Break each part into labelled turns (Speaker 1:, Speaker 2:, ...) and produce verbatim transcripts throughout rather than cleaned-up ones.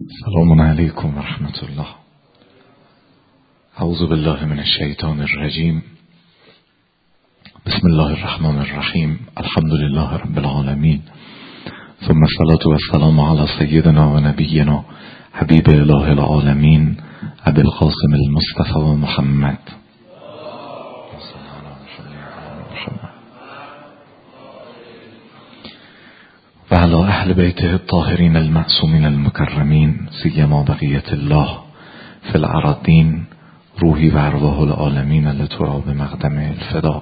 Speaker 1: السلام علیکم و رحمت الله. اعوذ بالله من الشیطان الرجیم. بسم الله الرحمن الرحیم. الحمد لله رب العالمین، ثم الصلاة والسلام علی سیدنا و نبینا حبیب اله العالمین ابی القاسم المصطفى و محمد و علی اهل بیته الطاهرین المعصومین المکرمین سیما بقیت الله فی الارضین روحی و ارواح العالمین لترا بمقدم الفدا.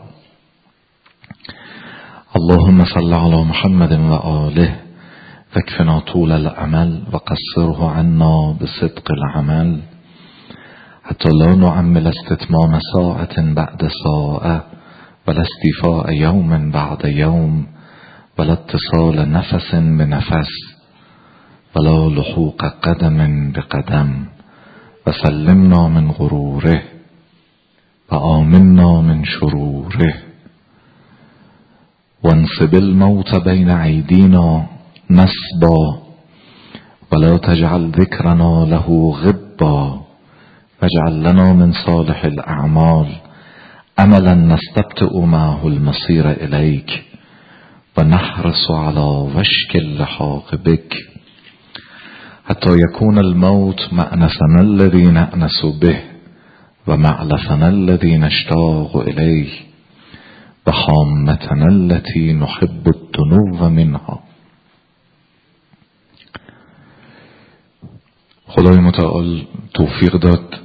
Speaker 1: اللهم صل علی محمد و آله واکفنا طول العمل و قصره عنا بصدق العمل حتی لا نعمل استتمام ساعة بعد ساعة ولا استیفاء یوم بعد یوم ولا اتصال نفس بنفس ولا لحوق قدم بقدم وسلمنا من غروره وآمنا من شروره وانصب الموت بين أيدينا نصبا ولا تجعل ذكرنا له غبا واجعل لنا من صالح الأعمال أملا نستبطئ معه المصير إليك ونحرص على وشك اللحاق بك حتى يكون الموت مأنسنا الذي نأنس به ومعلفنا الذي نشتاق إليه وخامتنا التي نحب الدنو منها. خدای متعال توفیق داد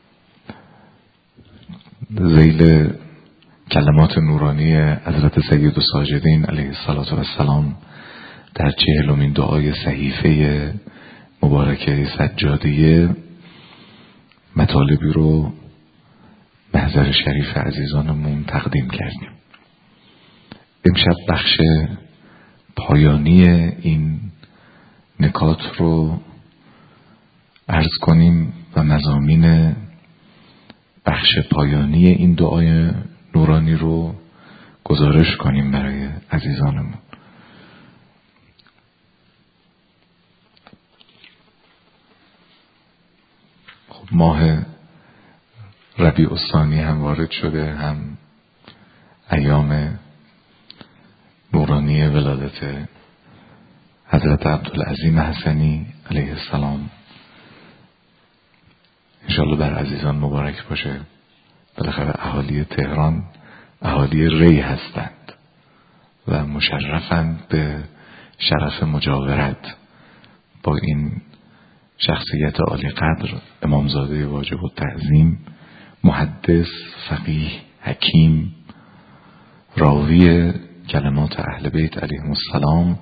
Speaker 1: ذیل کلمات نورانی حضرت سید الساجدین علیه السلام در چهلمین دعای صحیفه مبارکه سجادیه مطالبی رو محضر شریف عزیزانمون تقدیم کردیم. امشب بخش پایانی این نکات رو عرض کنیم و مضامین بخش پایانی این دعای نورانی رو گزارش کنیم برای عزیزانمون. خب ماه ربیع الثانی هم وارد شده، هم ایام نورانی ولادت حضرت عبدالعظیم حسنی علیه السلام. انشاءالله بر عزیزان مبارک باشه. بالاخره اهالی تهران اهالی ری هستند و مشرفند به شرف مجاورت با این شخصیت عالی قدر، امامزاده واجب التعظیم، محدث، فقیه، حکیم، راوی کلمات اهل بیت علیهم السلام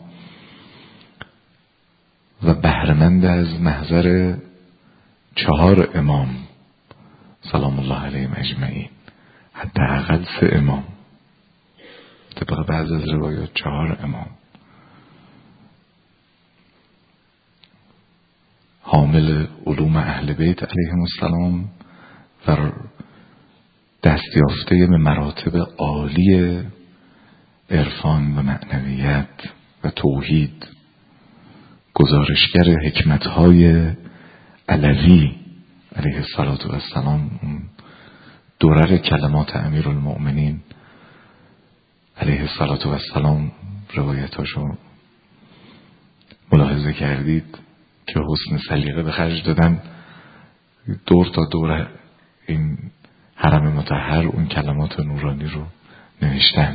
Speaker 1: و بهره‌مند از محضر چهار امام سلام الله علیهم اجمعین، حداقل سه امام، طبق بعض از روایات چهار امام، حامل علوم اهل بیت علیهم السلام و دستیافته به مراتب عالی عرفان و معنویت و توحید، گزارشگر حکمتهای علوی علیه السلام، درر کلمات امیرالمؤمنین علیه السلام. روایتاشو ملاحظه کردید که حسن سلیقه به خرج دادن، دور تا دور این حرم مطهر اون کلمات نورانی رو نوشتن.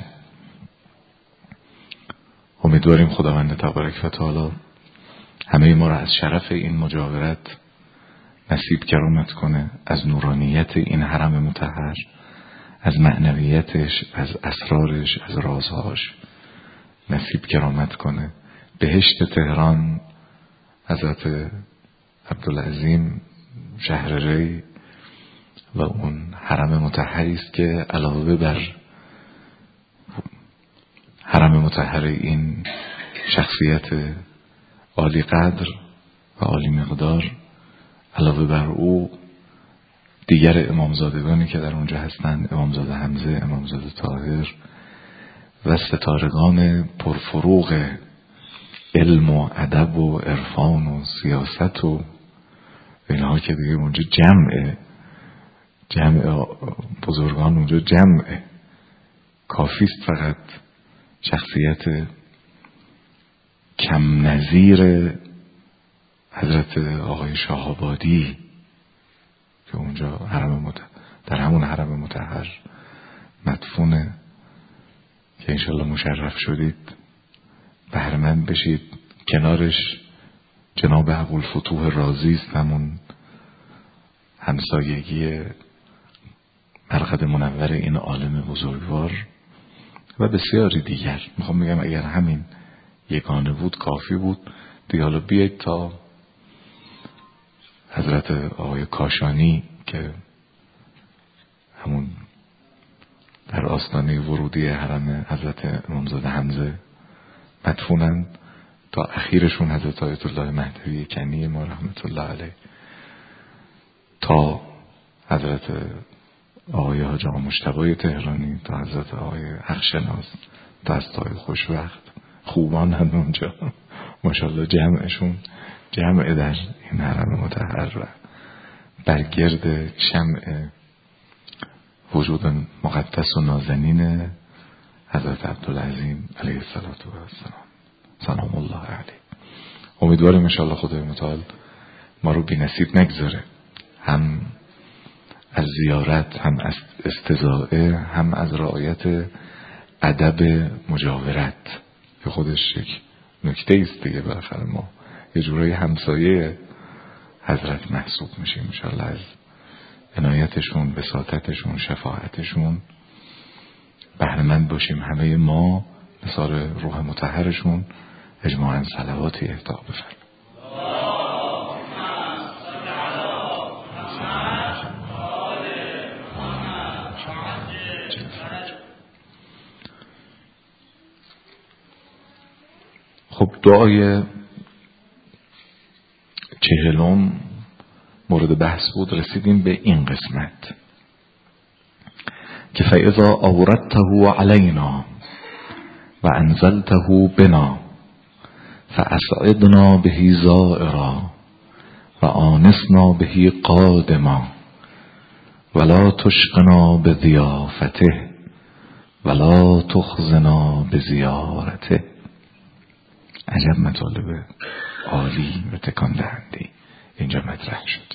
Speaker 1: امیدواریم خداوند تبارک و تعالی همه ما را از شرف این مجاورت نصیب کرامت کنه، از نورانیت این حرم مطهر، از معنویتش، از اسرارش، از رازهاش نصیب کرامت کنه. بهشت تهران حضرت عبدالعظیم شهر ری و اون حرم مطهری است که علاوه بر حرم مطهر این شخصیت عالی قدر و عالی مقدار، علاوه بر او دیگر امامزادگانی که در اونجا هستند، امامزاده حمزه، امامزاده طاهر و ستارگان پرفروغ علم و ادب و عرفان و سیاست و اینها که دیگه اونجا جمعه، جمع بزرگان اونجا جمعه. کافیست فقط شخصیت کم نظیر حضرت آقای شاه‌آبادی که اونجا حرم مت... در همون حرم مطهر مدفونه، که انشالله مشرف شدید بهره‌مند بشید. کنارش جناب ابوالفتوح رازی است، همون همسایگی مرقد منور این عالم بزرگوار و بسیاری دیگر. میخوام بگم اگر همین یگانه بود کافی بود دیگه. حالا بیایید تا حضرت آقای کاشانی که همون در آستانه ورودی حرم حضرت امامزاده حمزه مدفونند، تا اخیرشون حضرت آیت الله مهدوی کنی ما رحمت الله علیه، تا حضرت آقای حاج آقا مجتبی تهرانی، تا حضرت آقای حقشناس، تا حضرت آقای خوشوقت. خوبان هم اونجا ماشاءالله جمعشون جمع در این حرم مطهر و برگرد شمع وجود مقدس و نازنین حضرت عبدالعظیم علیه السلام سلام الله علیه. امیدواریم انشاءالله خدای متعال ما رو بی نصیب نگذاره، هم از زیارت، هم از استضاءه، هم از رعایت ادب مجاورت که خودش یک نکته است دیگه. بالاخره ما یه جورایی همسایه حضرت محسوب میشیم. انشاءالله از عنایتشون، وساطتشون، شفاعتشون بهره‌مند باشیم همه ما، مثال روح مطهرشون اجماعاً صلواتی اهدا بفرمایید. خب دعای چهلم مورد بحث بود. رسیدیم به این قسمت که فاذا آوردته علینا و انزلته بنا فاسعدنا به زائرا و آنسنا به قادما ولا تشقنا بضیافته ولا تخزنا بزیارته. عجب مطالب عالی و تکان دهنده اینجا مطرح شد.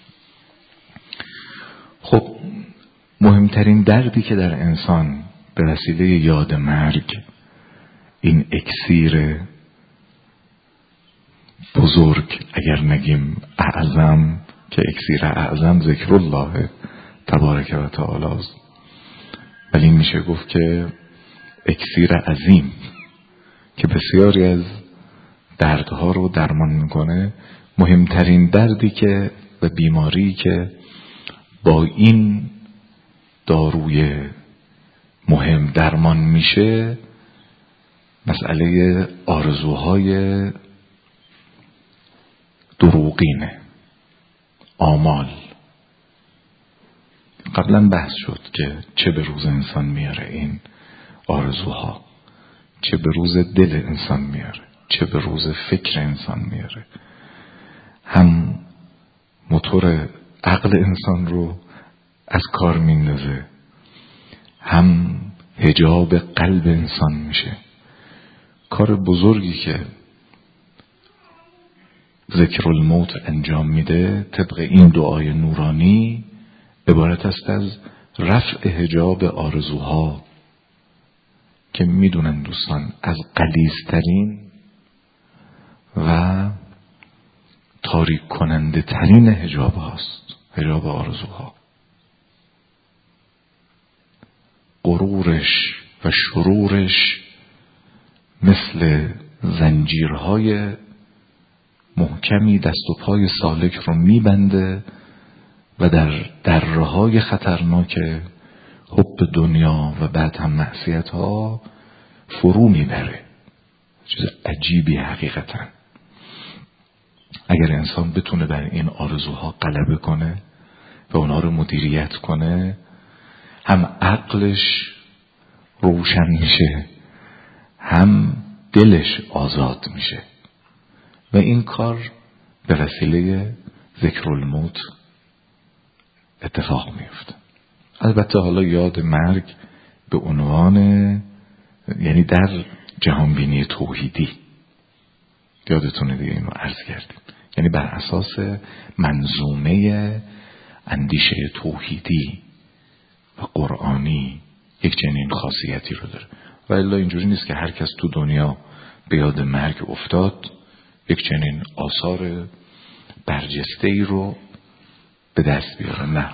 Speaker 1: خب مهمترین دردی که در انسان به وسیله یاد مرگ، این اکسیر بزرگ، اگر نگیم اعظم، که اکسیر اعظم ذکر الله تبارک و تعالی است، ولی میشه گفت که اکسیر عظیم که بسیاری از دردها رو درمان میکنه. مهمترین دردی که و بیماری که با این داروی مهم درمان میشه مسئله آرزوهای دروغینه، آمال. قبلا بحث شد که چه به روز انسان میاره این آرزوها، چه به روز دل انسان میاره، چه به روز فکر انسان میاره. هم موتور عقل انسان رو از کار میندازه، هم حجاب قلب انسان میشه. کار بزرگی که ذکر الموت انجام میده طبق این دعای نورانی عبارت است از رفع حجاب آرزوها که میدونن دوستان از غلیظترین و تاریک کننده ترین حجاب هاست. حجاب آرزوها غرورش و شرورش مثل زنجیرهای محکمی دست و پای سالک رو میبنده و در دره‌های خطرناک حب دنیا و بعد هم معصیت ها فرو میبره. چیز عجیبی حقیقتا. اگر انسان بتونه بر این آرزوها غلبه کنه و اونها رو مدیریت کنه، هم عقلش روشن میشه، هم دلش آزاد میشه و این کار به وسیله ذکر الموت اتفاق میفته. البته حالا یاد مرگ به عنوان، یعنی در جهانبینی توحیدی، یادتونه دیگه اینو عرض کردیم، یعنی بر اساس منظومه اندیشه توحیدی و قرآنی یک چنین خاصیتی رو داره. و الا اینجوری نیست که هر کس تو دنیا به یاد مرگ افتاد یک چنین آثار برجسته ای رو به دست بیاره. نه،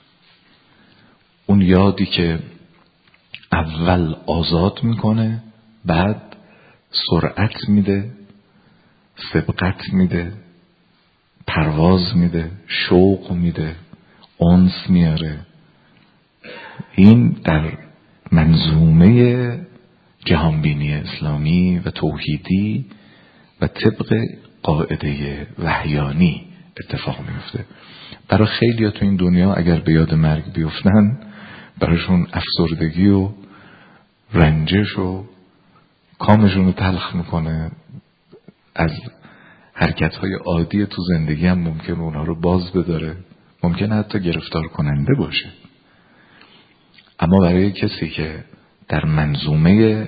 Speaker 1: اون یادی که اول آزاد میکنه، بعد سرعت میده، سبقت میده، پرواز میده، شوق میده، انس میاره. این در منظومه جهانبینی اسلامی و توحیدی و طبق قاعده وحیانی اتفاق میفته. برای خیلی تو این دنیا اگر به یاد مرگ بیفتن، برایشون افسردگی و رنجش و کامشون رو تلخ میکنه. از حرکت‌های عادی تو زندگی هم ممکن اونها رو باز بداره، ممکن حتی گرفتار کننده باشه. اما برای کسی که در منظومه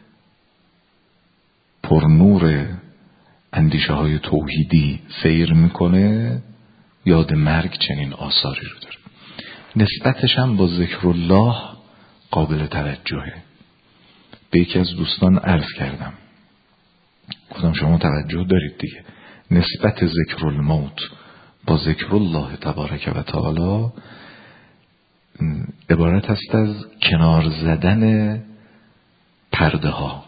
Speaker 1: پرنور اندیشه های توحیدی سیر میکنه، یاد مرگ چنین آثاری رو داره. نسبتش هم با ذکر الله قابل توجهه. به یکی از دوستان عرض کردم، گفتم شما توجه دارید دیگه، نسبت ذکر الموت با ذکر الله تبارک و تعالی عبارت است از کنار زدن پرده ها.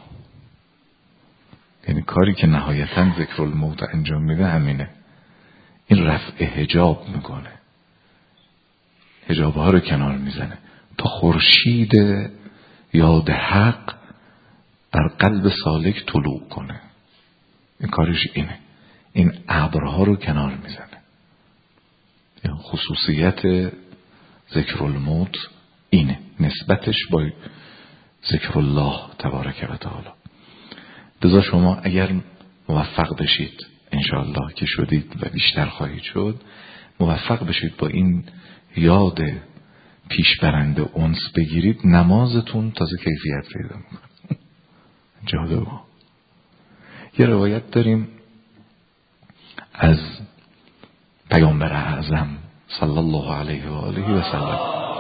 Speaker 1: یعنی کاری که نهایتاً ذکر الموت انجام میده همینه، این رفع حجاب میکنه، حجاب ها رو کنار میزنه تا خورشید یاد حق در قلب سالک طلوع کنه. این کارش اینه، این ابرها رو کنار میزنه. یعنی خصوصیت ذکر الموت اینه، نسبتش با ذکر الله تبارک و تعالی. لذا شما اگر موفق بشید، انشاءالله که شدید و بیشتر خواهید شد، موفق بشید با این یاد پیشبرنده انس بگیرید، نمازتون تازه کیفیت پیدا میکنه. جالبه. یه روایت داریم از پیامبر اعظم صلی الله علیه و آله و سلم،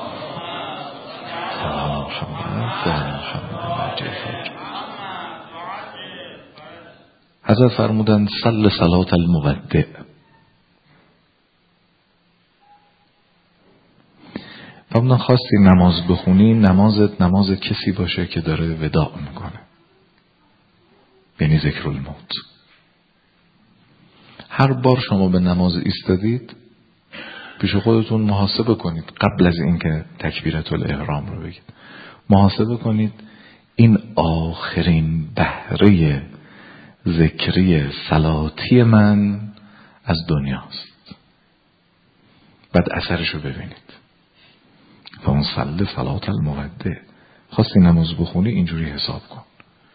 Speaker 1: سلام محمد و محمد جیفر، حضرت فرمودند صل صلات المودع. فرمودن خواستی نماز بخونی، نمازت نماز کسی باشه که داره وداع میکنه، یعنی ذکر الموت. هر بار شما به نماز ایستادید، پیش خودتون محاسبه کنید، قبل از اینکه تکبیرت الاحرام رو بگید، محاسبه کنید این آخرین بهره ذکری صلاتی من از دنیاست. بعد اثرش رو ببینید. فمن صلی صلات المودع، خواستی نماز بخونی اینجوری حساب کن،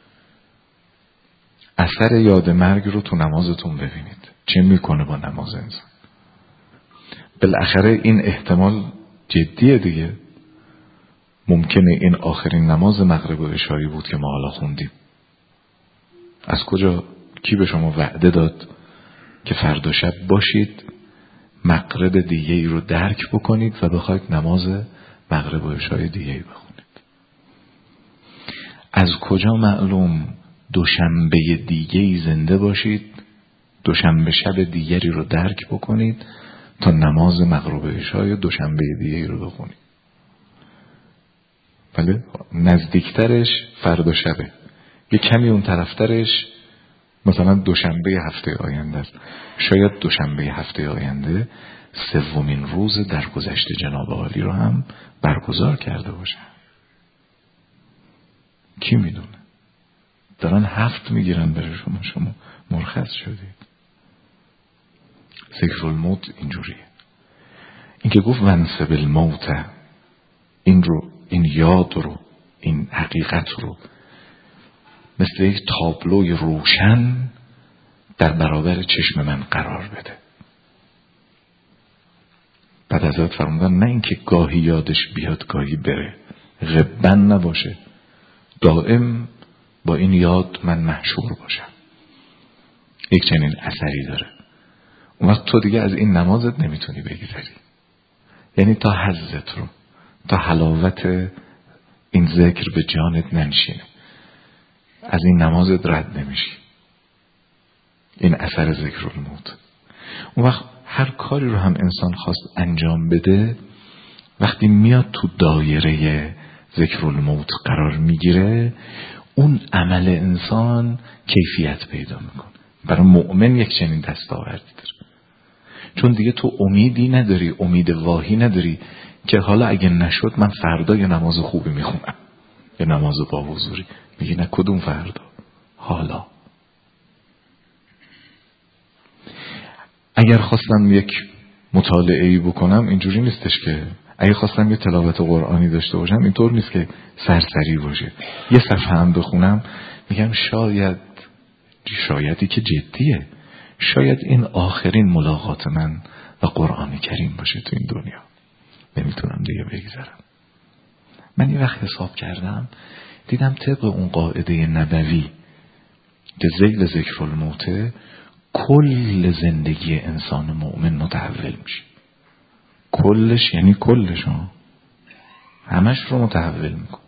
Speaker 1: اثر یاد مرگ رو تو نمازتون ببینید چه میکنه با نماز انسان. بالاخره این احتمال جدیه دیگه، ممکنه این آخرین نماز مغرب و عشایی بود که ما حالا خوندیم. از کجا کی به شما وعده داد که فردا شب باشید مغرب دیگه ای رو درک بکنید و بخواید نماز مغرب و عشای دیگه ای بخونید؟ از کجا معلوم دوشنبه دیگه ای زنده باشید، دوشنبه شب دیگری رو درک بکنید تا نماز مغرب و عشای دوشنبه دیگه ای رو بخونید؟ بله، نزدیکترش فردا شبه، یه کمی اون طرفترش مثلا دوشنبه هفته آینده است. شاید دوشنبه هفته آینده سومین روز درگذشت جناب عالی رو هم برگزار کرده باشه. کی میدونه؟ دارن هفت میگیرن برای شما، شما مرخص شدید. ذکر الموت اینجوریه. این که گفت ونسب الموت، این رو، این یاد رو، این حقیقت رو مثل یک تابلوی روشن در برابر چشم من قرار بده. بعد حضرت فرمودن نه اینکه گاهی یادش بیاد گاهی بره، غبن نباشه، دائم با این یاد من محشور باشم. یک چنین اثری داره. اون وقت تو دیگه از این نمازت نمیتونی بگذری، یعنی تا حظت رو، تا حلاوت این ذکر به جانت ننشینه، از این نمازت رد نمیشی. این اثر ذکر الموت. اون وقت هر کاری رو هم انسان خواست انجام بده، وقتی میاد تو دایره ذکر الموت قرار میگیره، اون عمل انسان کیفیت پیدا میکنه. برای مؤمن یک چنین دستاوردی داره، چون دیگه تو امیدی نداری، امید واهی نداری که حالا اگه نشد من فردا یه نماز خوبی میخونم، یه نماز با حضوری. میگی نه، کدوم فردا؟ حالا. اگر خواستم یک مطالعه‌ای بکنم اینجوری نیستش که اگه خواستم یه تلاوت قرآنی داشته باشم اینطور نیست که سرسری باشه. یه صفحه هم بخونم میگم شاید، شایدی که جدیه، شاید این آخرین ملاقات من و قرآن کریم باشه تو این دنیا، نمیتونم دیگه بگذرم. من یه وقت حساب کردم دیدم طبق اون قاعده نبوی که ذیل ذکر الموته، کل زندگی انسان مؤمن متحول میشه. کلش یعنی کلش ها، همش رو متحول میکنه.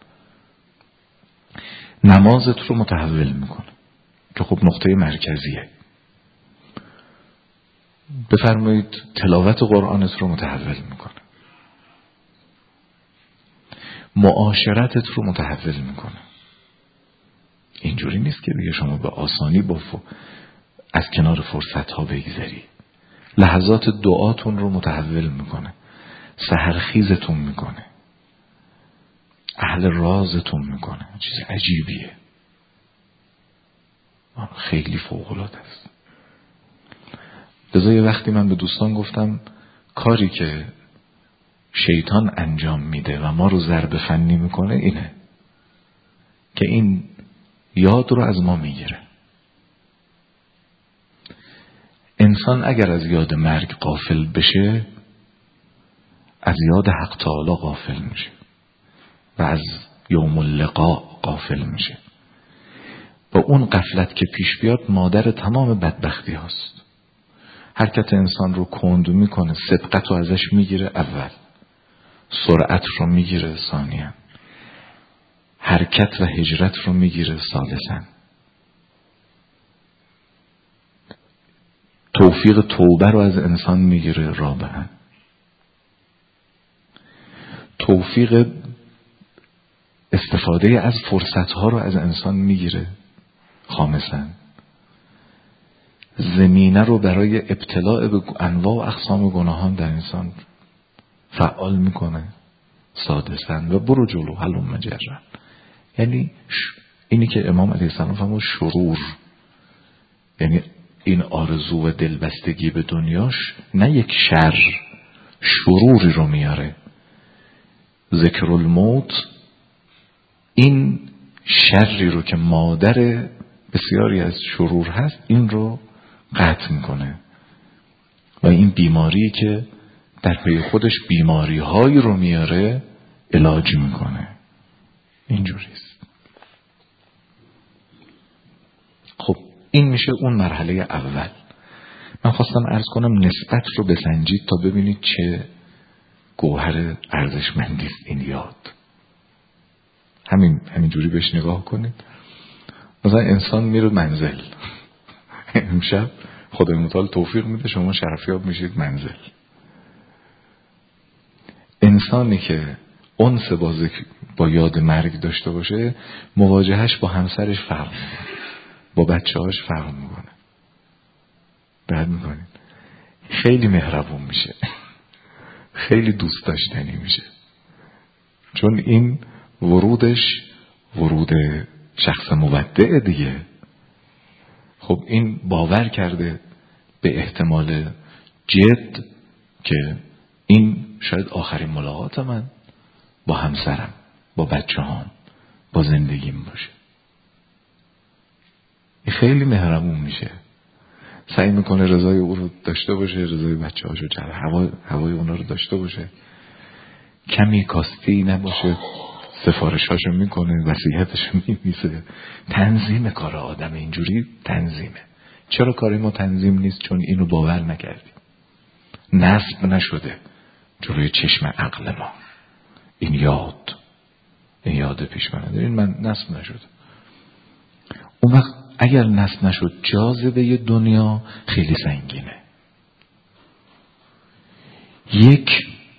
Speaker 1: نمازت رو متحول میکنه که خب نقطه مرکزیه. بفرمایید تلاوت قرآنت رو متحول میکنه. معاشرتت رو متحول میکنه. اینجوری نیست که دیگه شما به آسانی با ف... از کنار فرصت ها بگذری. لحظات دعاتون رو متحول میکنه، سحرخیزتون میکنه، اهل رازتون میکنه. چیز عجیبیه، خیلی فوق‌العاده است. لذا یه وقتی من به دوستان گفتم کاری که شیطان انجام میده و ما رو ضرب فنی میکنه اینه که این یاد رو از ما میگیره. انسان اگر از یاد مرگ غافل بشه، از یاد حق تعالی غافل میشه و از یوم اللقاء غافل میشه. با اون غفلت که پیش بیاد مادر تمام بدبختی هاست. حرکت انسان رو کند میکنه، سبقت رو ازش میگیره اول، سرعت رو میگیره ثانیا، حرکت و هجرت رو میگیره ثالثا، توفیق توبه رو از انسان میگیره رابعا، توفیق استفاده از فرصت ها رو از انسان میگیره خامسا، زمینه رو برای ابتلاع به انواع و اقسام گناهان در انسان فعال میکنه سادسا، و برو جلو هلوم مجرا. یعنی اینی که امام علیه السلام فرمود شرور، یعنی این آرزو و دلبستگی به دنیاش نه یک شر، شروری رو میاره. ذکر الموت این شری رو که مادر بسیاری از شرور هست این رو قطع میکنه و این بیماری که در پی خودش بیماری هایی رو میاره علاج میکنه. اینجوریست. خب این میشه اون مرحله اول. من خواستم عرض کنم نسبت رو بسنجید تا ببینید چه گوهر ارزشمندیست این یاد. همین همینجوری بهش نگاه کنید. مثلا انسان میره منزل، امشب خدای متعال توفیق میده شما شرفیاب میشید منزل. انسانی که انس با, با یاد مرگ داشته باشه مواجهش با همسرش فرق میکنه، با بچه هاش فرق میکنه. بعد میکنید خیلی مهربون میشه، خیلی دوست داشتنی میشه، چون این ورودش ورود شخص مودع دیگه. خب این باور کرده به احتمال جد که این شاید آخرین ملاقات من با همسرم، با بچه هام، با زندگیم باشه. این خیلی مهربون میشه. سعی میکنه رضای او رو داشته باشه، رضای بچه هاشو جلب، هوا هوای اونا رو داشته باشه، کمی کاستی نباشه، سفارشاشو میکنه، وصیتشو میمیسه. تنظیم کار آدم اینجوری تنظیمه. چرا کار ما تنظیم نیست؟ چون اینو باور نکردیم، نصب نشده جلوی چشم عقل ما. این یاد این یاد پیش من این من نصب نشده. اون وقت اگر نصب نشد، جاذبه دنیا خیلی سنگینه. یک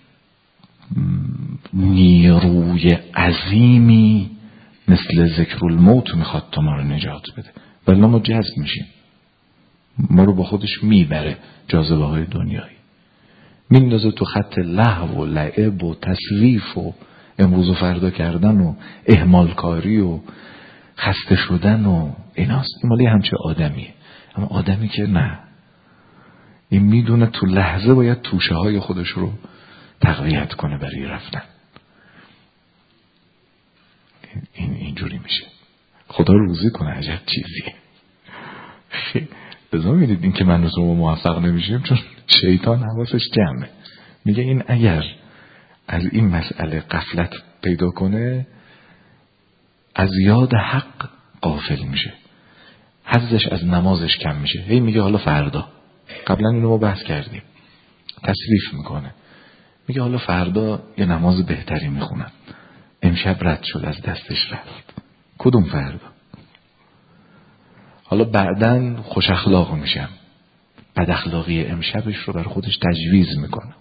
Speaker 1: نیروی عظیمی مثل ذکر الموت میخواد تا ما رو نجات بده، ولی ما جذب میشیم، ما رو با خودش میبره. جاذبه های دنیایی میندازه تو خط لهو و لعب و تسویف و امروز و فردا کردن و اهمال کاری و خسته شدن و ایناست. این مالی همچه آدمیه. اما آدمی که نه، این میدونه تو لحظه باید توشه های خودش رو تقویت کنه برای رفتن. این اینجوری میشه. خدا روزی کنه. عجب چیزیه. لذا میدید این که من و شما موفق نمیشیم چون شیطان حواسش جمعه. میگه این اگر از این مسئله غفلت پیدا کنه، از یاد حق غافل میشه، حظش از نمازش کم میشه. هی میگه حالا فردا، قبلا اینو ما بحث کردیم، تصریف میکنه، میگه حالا فردا یه نماز بهتری میخونم، امشب رد شد، از دستش رفت. کدوم فردا؟ حالا بعدن خوش اخلاق میشم، بد اخلاقی امشبش رو بر خودش تجویز میکنه.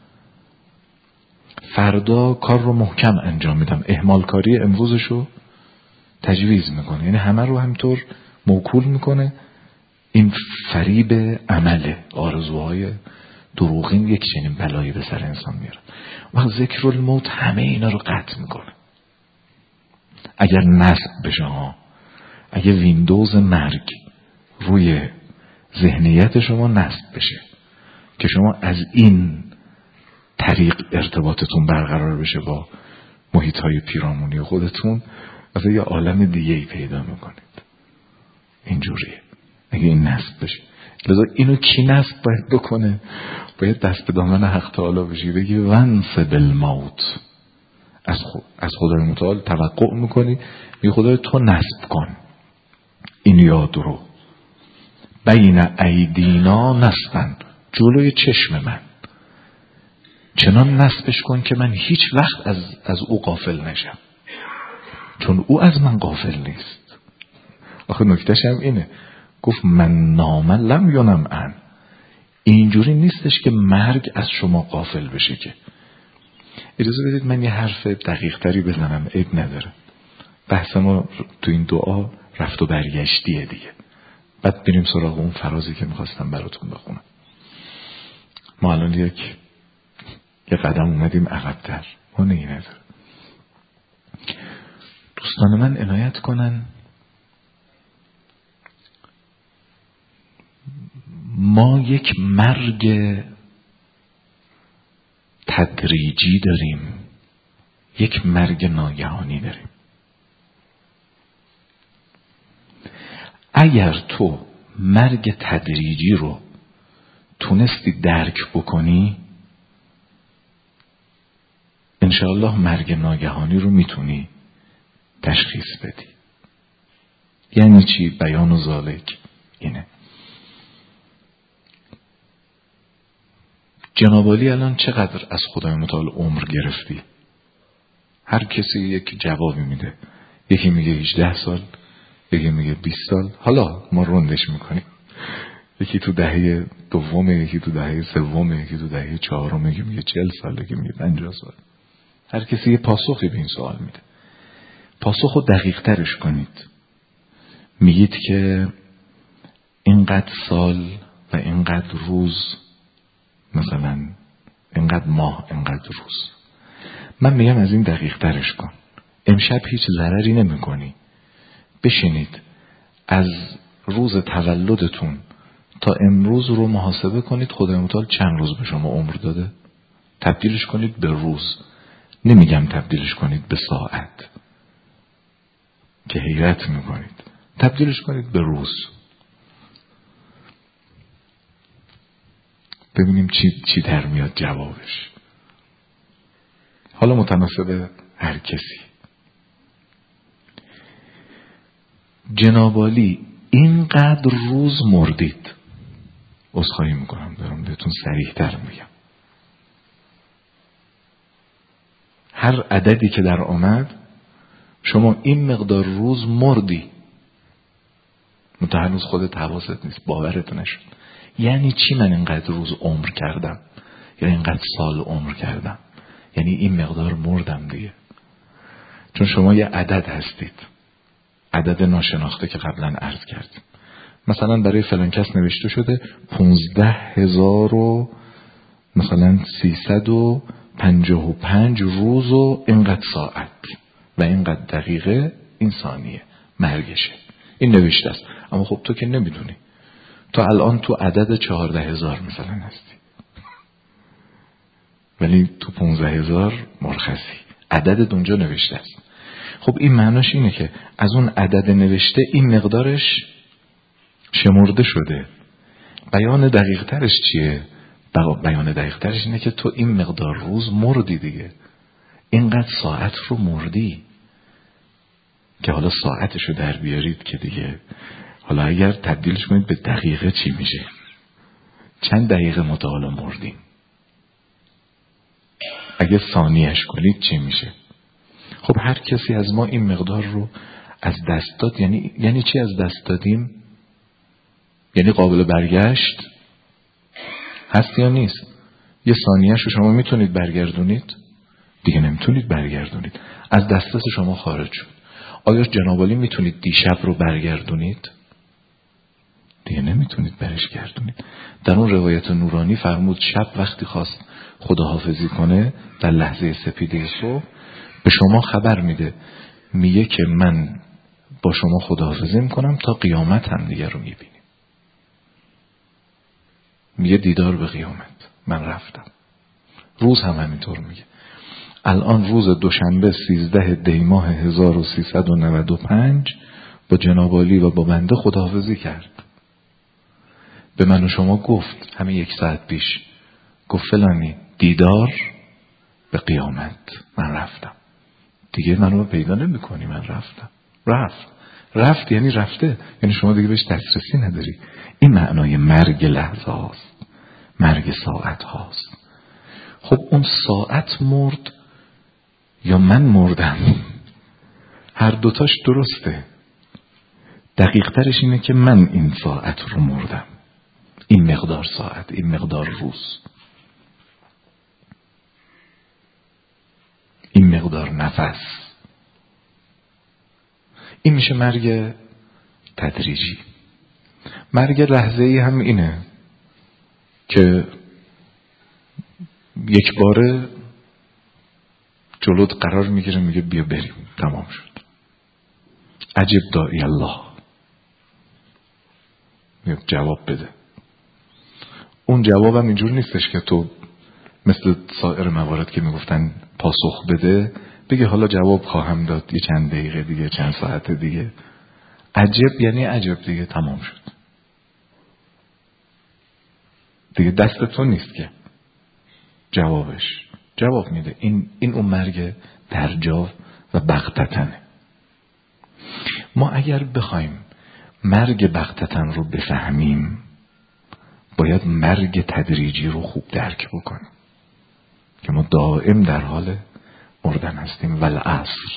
Speaker 1: فردا کار رو محکم انجام میدم، اهمال کاری امروزش رو تجویز میکنه. یعنی همه رو همطور موکول میکنه. این فریب عمله، آرزوهای دروغین یک چنین بلایی به سر انسان میاره. و ذکر الموت همه اینا رو قطع میکنه. اگر نصب بشه ها، اگه ویندوز مرگ روی ذهنیت شما نصب بشه که شما از این طریق ارتباطتون برقرار بشه با محیطهای پیرامونی خودتون، از یه عالم دیگه ای پیدا میکنید. اینجوریه اگه این نصب بشه. لذا اینو کی نصب باید بکنه؟ باید دست به دامن حق تعالی بشی، بگی ونس بالموت. از خود از خدای متعال توقع میکنی، میگه خدای تو نصب کن این یاد رو، بین ایدینا نصبن، جلوی چشم من چنان نصبش کن که من هیچ وقت از, از او غافل نشم، چون او از من غافل نیست. آخه نکتهش هم اینه، گفت من نام لم ینم عن. اینجوری نیستش که مرگ از شما غافل بشه. که اجازه بدید من یه حرف دقیق تری بزنم، عیب نداره. بحث ما تو این دعا رفت و برگشتیه دیگه. بعد بریم سراغ اون فرازی که میخواستم براتون بخونم. ما الان یک یه قدم اومدیم عقب‌تر، ما نگی نداره. دوستان من عنایت کنن، ما یک مرگ تدریجی داریم، یک مرگ ناگهانی داریم. اگر تو مرگ تدریجی رو تونستی درک بکنی، انشاءالله مرگ ناگهانی رو میتونی تشخیص بدی. یعنی چی؟ بیان و ذالک اینه. جناب علی الان چقدر از خدای متعال عمر گرفتی؟ هر کسی یک جوابی میده. یکی میگه هجده سال، یکی میگه بیست سال. حالا ما روندش میکنیم. یکی تو دهه دومه، یکی تو دهه سومه، یکی تو دهه چهارمه، یکی میگه چهل سال، یکی میگه پنجاه سال. هر کسی یه پاسخی به این سوال میده. پاسخ رو دقیق ترش کنید. میگید که اینقدر سال و اینقدر روز، مثلا اینقدر ماه، اینقدر روز. من میگم از این دقیق ترش کن. امشب هیچ ضرری نمی کنی. بشینید از روز تولدتون تا امروز رو محاسبه کنید. خدای متعال چند روز به شما عمر داده؟ تبدیلش کنید به روز. نمیگم تبدیلش کنید به ساعت که حیرت میکنید. تبدیلش کنید به روز. ببینیم چی چی در میاد جوابش. حالا متناسب هر کسی. جناب عالی اینقدر روز مردید، عذرخواهی میکنم دارم بهتون صریح تر میگم، هر عددی که در آمد شما این مقدار روز مردی، منتها هنوز خودت حواست نیست، باورت نشد. یعنی چی من اینقدر روز عمر کردم یا اینقدر سال عمر کردم؟ یعنی این مقدار مردم دیگه. چون شما یه عدد هستید، عدد ناشناخته که قبلا عرض کردیم. مثلا برای فلان کس نوشته شده پونزده هزار و مثلا سیصد و پنجاه و پنج روز و اینقدر ساعت و اینقدر دقیقه این ثانیه مرگشه، این نوشته است. اما خب تو که نمیدونی، تو الان تو عدد چهارده هزار مثلا هستی، ولی تو پونزده هزار مرخصی، عدد اونجا نوشته است. خب این معناش اینه که از اون عدد نوشته این مقدارش شمرده شده. بیان دقیق ترش چیه؟ بیان دقیق ترش اینه که تو این مقدار روز مردی دیگه، اینقدر ساعت رو مردی، که حالا ساعتشو در بیارید که دیگه، حالا اگر تبدیلش کنید به دقیقه چی میشه؟ چند دقیقه متعالی مردیم؟ اگه ثانیهش کنید چی میشه؟ خب هر کسی از ما این مقدار رو از دست داد. یعنی یعنی چی از دست دادیم؟ یعنی قابل برگشت هست یا نیست؟ یه ثانیه‌شو شما میتونید برگردونید؟ دیگه نمیتونید برگردونید، از دسترس شما خارج شد. آیا جناب عالی میتونید دیشب رو برگردونید؟ دیگه نمیتونید برش گردونید. در اون روایت نورانی فرمود شب وقتی خواست خداحافظی کنه در لحظه سپیده صبح به شما خبر میده، میگه که من با شما خداحافظی میکنم تا قیامت هم دیگه رو میبینیم. میگه دیدار به قیامت، من رفتم. روز هم همینطور میگه. الان روز دوشنبه سیزده دی ماه هزار و سیصد و نود و پنج با جناب عالی و با بنده خداحافظی کرد. به من و شما گفت همین یک ساعت پیش، گفت فلانی دیدار به قیامت، من رفتم. دیگه منو پیدا نمی کنی، من رفتم. رفت رفت یعنی رفته، یعنی شما دیگه بهش دسترسی نداری. این معنای مرگ لحظه هاست، مرگ ساعت هاست. خب اون ساعت مرد یا من مردم؟ هر دوتاش درسته. دقیق ترش اینه که من این ساعت رو مردم، این مقدار ساعت، این مقدار روز، این مقدار نفس. این میشه مرگ تدریجی. مرگ لحظه‌ای هم اینه که یک باره جلوت قرار میگیره، میگه بیا بریم، تمام شد. عجب داعی الله، میگه جواب بده. اون جوابم اینجور نیستش که تو مثل سایر موارد که میگفتن پاسخ بده، بگه حالا جواب خواهم داد یه چند دقیقه دیگه، چند ساعت دیگه. عجب یعنی عجب دیگه، تمام شد دیگه، دست تو نیست که جوابش جواب میده. این این اون مرگ درجا و بغتتنه. ما اگر بخوایم مرگ بغتتن رو بفهمیم، باید مرگ تدریجی رو خوب درک بکنیم که ما دائم در حال مردن هستیم. والعصر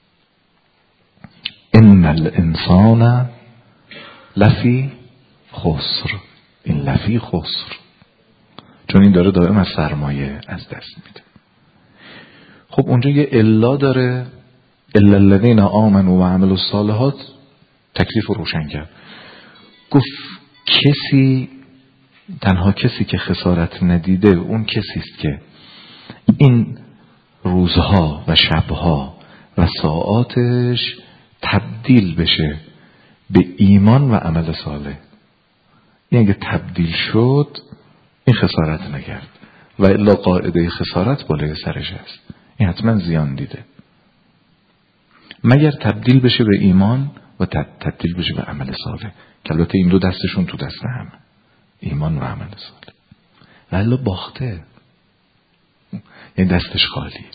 Speaker 1: ان الانسان لفی خسر، این لفی خسر، چون این داره دائم از سرمایه از دست میده. خب اونجا یه الا داره، الا الذین آمنوا و عملوا الصالحات، تکلیف رو روشن کرد. گفت کسی، تنها کسی که خسارت ندیده اون کسی است که این روزها و شبها و ساعاتش تبدیل بشه به ایمان و عمل صالح. این اگه تبدیل شد این خسارت نکرد، و الا قاعده خسارت بالای سرش است، این حتما زیان دیده. مگر تبدیل بشه به ایمان و تبدیل بشه به عمل صالح، که البته این دو دستشون تو دست هم، ایمان و عمل صالح. ولی باخته، یعنی دستش خالی.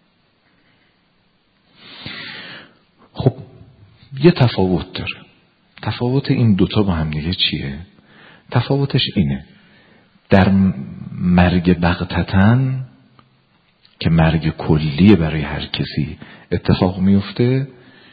Speaker 1: خب یه تفاوت داره. تفاوت این دوتا با هم دیگه چیه؟ تفاوتش اینه: در مرگ بغتتن که مرگ کلیه برای هر کسی اتفاق میفته،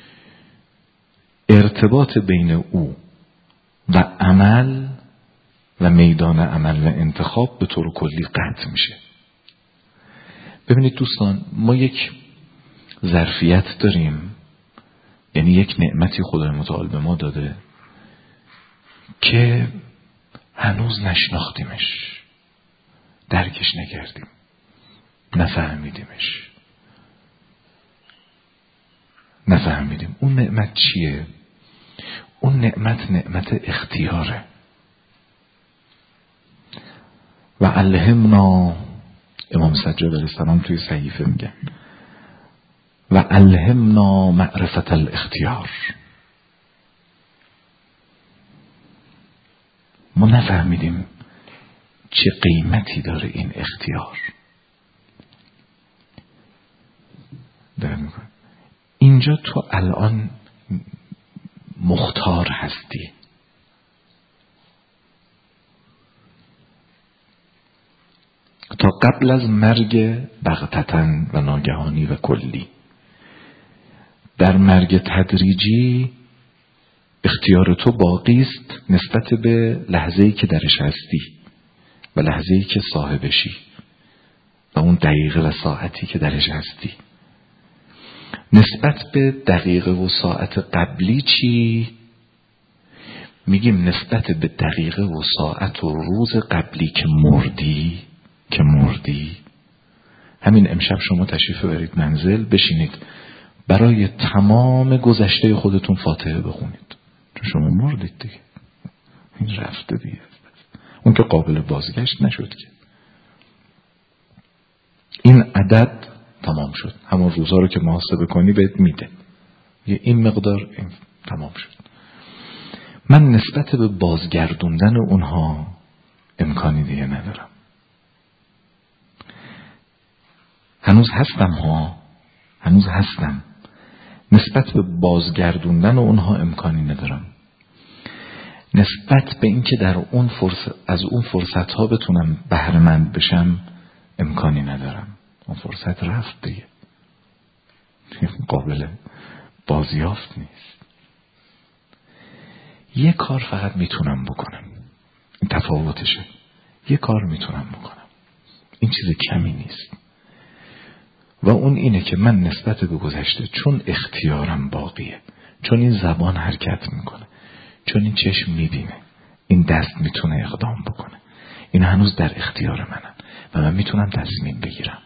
Speaker 1: ارتباط بین او و عمل و میدان عمل و انتخاب به طور کلی قطع میشه. ببینید دوستان، ما یک ظرفیت داریم، یعنی یک نعمتی خدای متعال به ما داده که هنوز نشناختیمش، درکش نکردیم، نفهمیدیمش نفهمیدیم اون نعمت چیه؟ اون نعمت نعمت اختیاره. و الهمنا، امام سجاد علیه السلام توی صحیفه میگن و الهمنا معرفت الاختیار. ما نفهمیدیم چه قیمتی داره این اختیار. اینجا تو الان مختار هستی. تا قبل از مرگ بغتتن و ناگهانی و کلی، در مرگ تدریجی اختیار تو باقی است نسبت به لحظه‌ای که درش هستی و لحظه‌ای که صاحبشی و اون دقیقه و ساعتی که درش هستی. نسبت به دقیقه و ساعت قبلی چی؟ میگیم نسبت به دقیقه و ساعت و روز قبلی که مردی که مردی همین امشب شما تشریف برید منزل، بشینید برای تمام گذشته خودتون فاتحه بخونید، چون شما مردید دیگه، این رفته دیگه، اون که قابل بازگشت نشد که. این عدد تمام شد، همون روزا رو که محاسبه کنی بهت میده، یه این مقدار این تمام شد. من نسبت به بازگردوندن اونها امکانی دیگه ندارم. هنوز هستم ها هنوز هستم نسبت به بازگردوندن اونها امکانی ندارم. نسبت به اینکه در اون فرصت از اون فرصت ها بتونم بهره مند بشم امکانی ندارم. اون فرصت رفت دیگه، قابل بازیافت نیست. یه کار فقط میتونم بکنم، این تفاوتشه، یه کار میتونم بکنم، این چیز کمی نیست، و اون اینه که من نسبت به گذشته چون اختیارم باقیه، چون این زبان حرکت میکنه، چون این چشم میبینه، این دست میتونه اقدام بکنه، این هنوز در اختیار منن و من میتونم تصمیم بگیرم.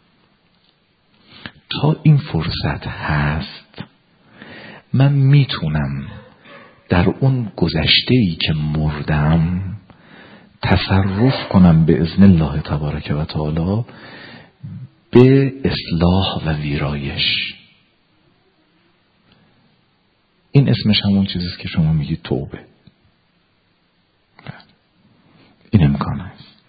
Speaker 1: تا این فرصت هست من میتونم در اون گذشته‌ای که مردم تصرف کنم به اذن الله تبارک و تعالی به اصلاح و ویرایش. این اسمش همون چیزیست که شما میگید توبه. این امکان هست،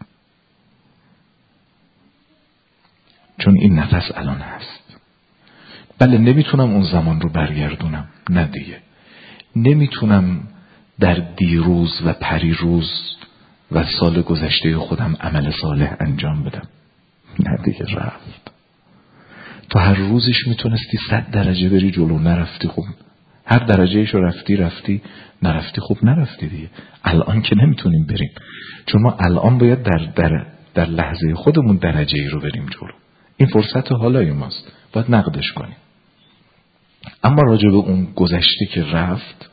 Speaker 1: چون این نفس الان هست. بله نمیتونم اون زمان رو برگردونم، نه دیگه نمیتونم در دیروز و پریروز و سال گذشته خودم عمل صالح انجام بدم، نه دیگه رفت. تو هر روزش میتونستی صد درجه بری جلو، نرفتی، خب هر درجهشو رفتی رفتی، نرفتی خب نرفتی دیگه. الان که نمیتونیم بریم، چون ما الان باید در در در لحظه خودمون درجه ای رو بریم جلو. این فرصت حالای ماست، باید نقدش کنیم. اما راجع به اون گذشته که رفت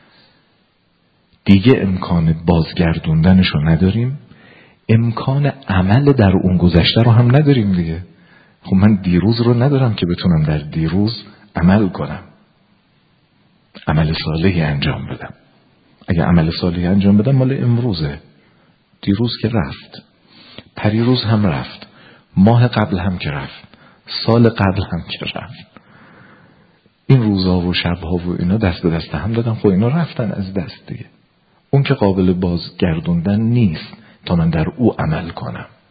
Speaker 1: دیگه امکان بازگردوندنش رو نداریم، امکان عمل در اون گذشته رو هم نداریم دیگه. خب من دیروز رو ندارم که بتونم در دیروز عمل کنم، عمل صالحی انجام بدم. اگه عمل صالحی انجام بدم مال امروزه، دیروز که رفت، پریروز هم رفت، ماه قبل هم که رفت، سال قبل هم که رفت. این روزا و شبها و اینا دست به دست هم دادم، خب اینا رفتن از دست دیگه. اون که قابل بازگردوندن نیست تا من در او عمل کنم.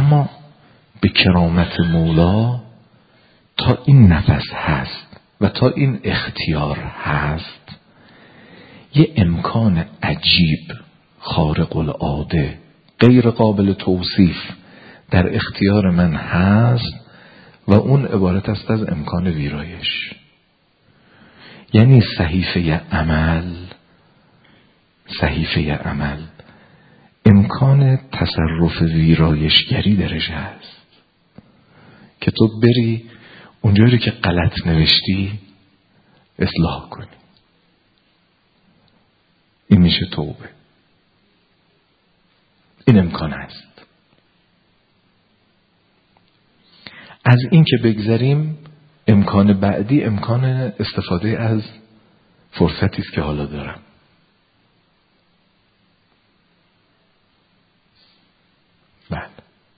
Speaker 1: اما به کرامت مولا تا این نفس هست و تا این اختیار هست یه امکان عجیب خارق العاده غیر قابل توصیف در اختیار من هست و اون عبارت است از امکان ویرایش. یعنی صحیفه عمل صحیفه عمل امکان تصرف ویرایشگری درش هست که تو بری اونجایی که غلط نوشتی اصلاح کنی. این میشه توبه. این امکان هست. از این که بگذریم، امکان بعدی امکان استفاده از فرصتی است که حالا دارم. بعد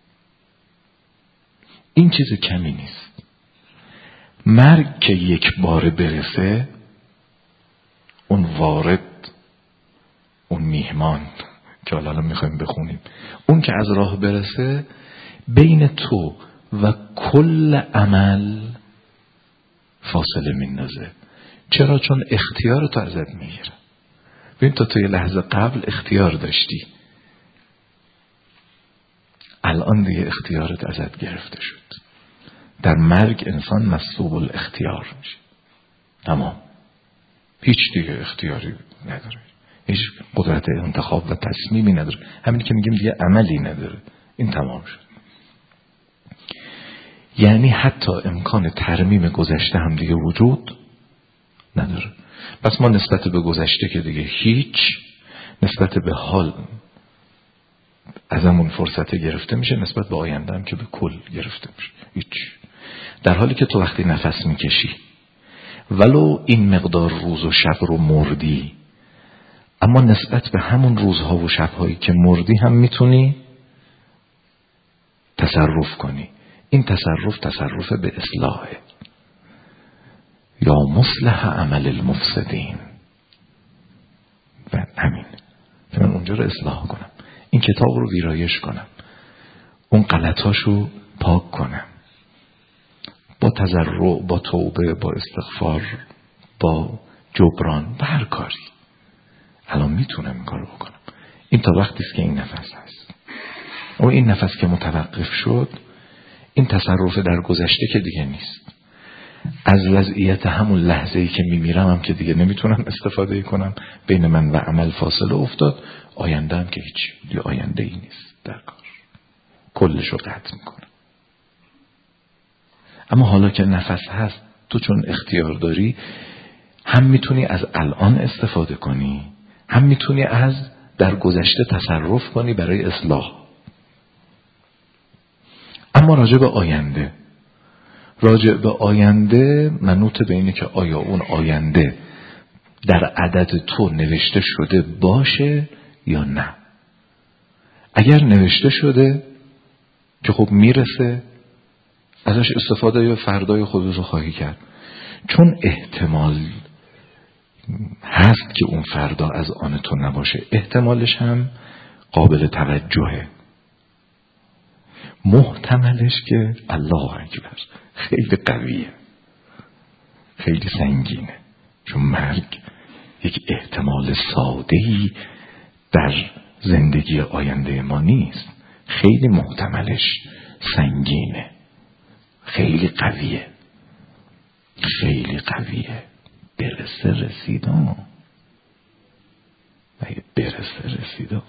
Speaker 1: این چیز کمی نیست. مرگ که یک بار برسه، اون وارد، اون میهمان که حالا میخوایم بخونیم، اون که از راه برسه، بین تو و کل عمل فاصله میندازه. چرا؟ چون اختیار تو ازت میگیره. ببین تو توی لحظه قبل اختیار داشتی، الان دیگه اختیارت ازت گرفته شد. در مرگ انسان مسلوب الاختیار میشه. تمام. هیچ دیگه اختیاری نداره، هیچ قدرت انتخاب و تصمیمی نداره. همین که میگیم دیگه عملی نداره. این تمام شد. یعنی حتی امکان ترمیم گذشته هم دیگه وجود نداره. پس ما نسبت به گذشته که دیگه هیچ، نسبت به حال از همون فرصت گرفته میشه، نسبت به آینده هم که به کل گرفته میشه هیچ. در حالی که تو وقتی نفس میکشی ولو این مقدار روز و شب رو مردی، اما نسبت به همون روزها و شبهایی که مردی هم میتونی تصرف کنی. این تصرف تصرف به اصلاحه. یا مصلح عمل المفسدین. و همین من اونجا رو اصلاح کنم، این کتاب رو ویرایش کنم، اون غلطاشو پاک کنم، با تضرع، با توبه، با استغفار، با جبران، با هر کاری. الان میتونم این کارو بکنم. این تا وقتی است که این نفس هست. و این نفس که متوقف شد، این تصرف در گذشته که دیگه نیست. از وضعیت همون لحظه‌ای که میمیرم هم که دیگه نمیتونم استفاده کنم، بین من و عمل فاصله افتاد. آینده هم که هیچ دیگه آینده ای نیست در کار، کلش رو قطع میکنم. اما حالا که نفس هست، تو چون اختیار داری، هم میتونی از الان استفاده کنی، هم میتونی از در گذشته تصرف کنی برای اصلاح. اما راجع به آینده، راجع به آینده منوط به اینه که آیا اون آینده در عدد تو نوشته شده باشه یا نه. اگر نوشته شده که خب میرسه، ازش استفاده یا فردای خودت رو خواهی کرد. چون احتمال هست که اون فردا از آن تو نباشه، احتمالش هم قابل توجهه. محتملش که الله اکبر خیلی قویه، خیلی سنگینه. چون مرگ یک احتمال ساده‌ای در زندگی آینده ما نیست. خیلی محتملش سنگینه، خیلی قویه، خیلی قویه. برسه رسیدم، اگه برسه رسیدم.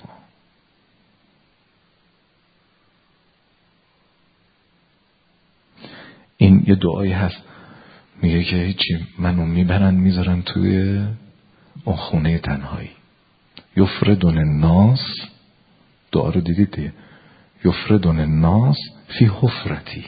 Speaker 1: این یه دعایی هست، میگه که هیچی، منو میبرن میذارن توی اون خونه تنهایی. یفردون الناس، دعا رو دیدید دیگه، یفردون الناس فی حفرتی،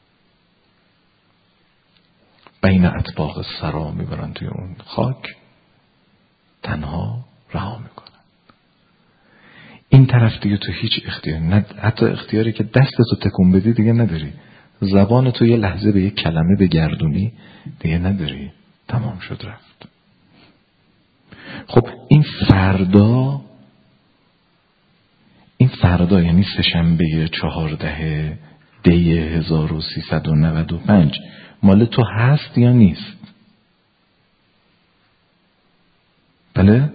Speaker 1: بین اطباق الثری، میبرن توی اون خاک تنها رها میکنن. این طرف دیگه تو هیچ اختیار نه، حتی اختیاری که دستتو تکون بدی دیگه نداری، زبان تو یه لحظه به یک کلمه بگردونی دیگه نداری، تمام شد رفت. خب این فردا، این فردا یعنی سه‌شنبه چهارده دی هزار و سیصد و نود و پنج مال تو هست یا نیست؟ بله؟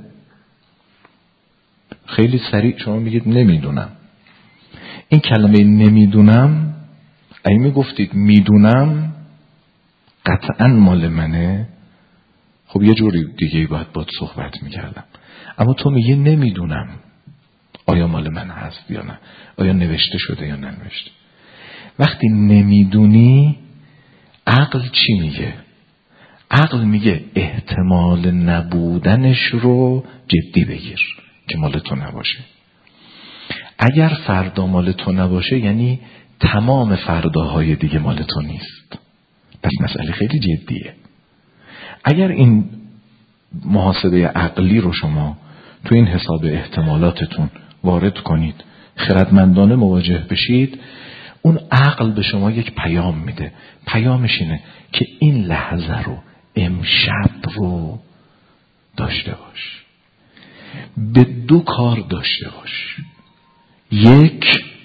Speaker 1: خیلی سریع شما میگید نمیدونم. این کلمه نمیدونم اگه میگفتید میدونم قطعا مال منه، خب یه جوری دیگه باید باید صحبت میکردم. اما تو میگه نمیدونم آیا مال من هست یا نه، آیا نوشته شده یا ننوشته. وقتی نمیدونی عقل چی میگه؟ عقل میگه احتمال نبودنش رو جدی بگیر که مال تو نباشه. اگر فردا مال تو نباشه یعنی تمام فرداهای دیگه مال تو نیست. پس مسئله خیلی جدیه. اگر این محاسبه عقلی رو شما تو این حساب احتمالاتتون وارد کنید، خردمندانه مواجه بشید، اون عقل به شما یک پیام میده. پیامش اینه که این لحظه رو، امشب رو داشته باش. به دو کار داشته باش. یک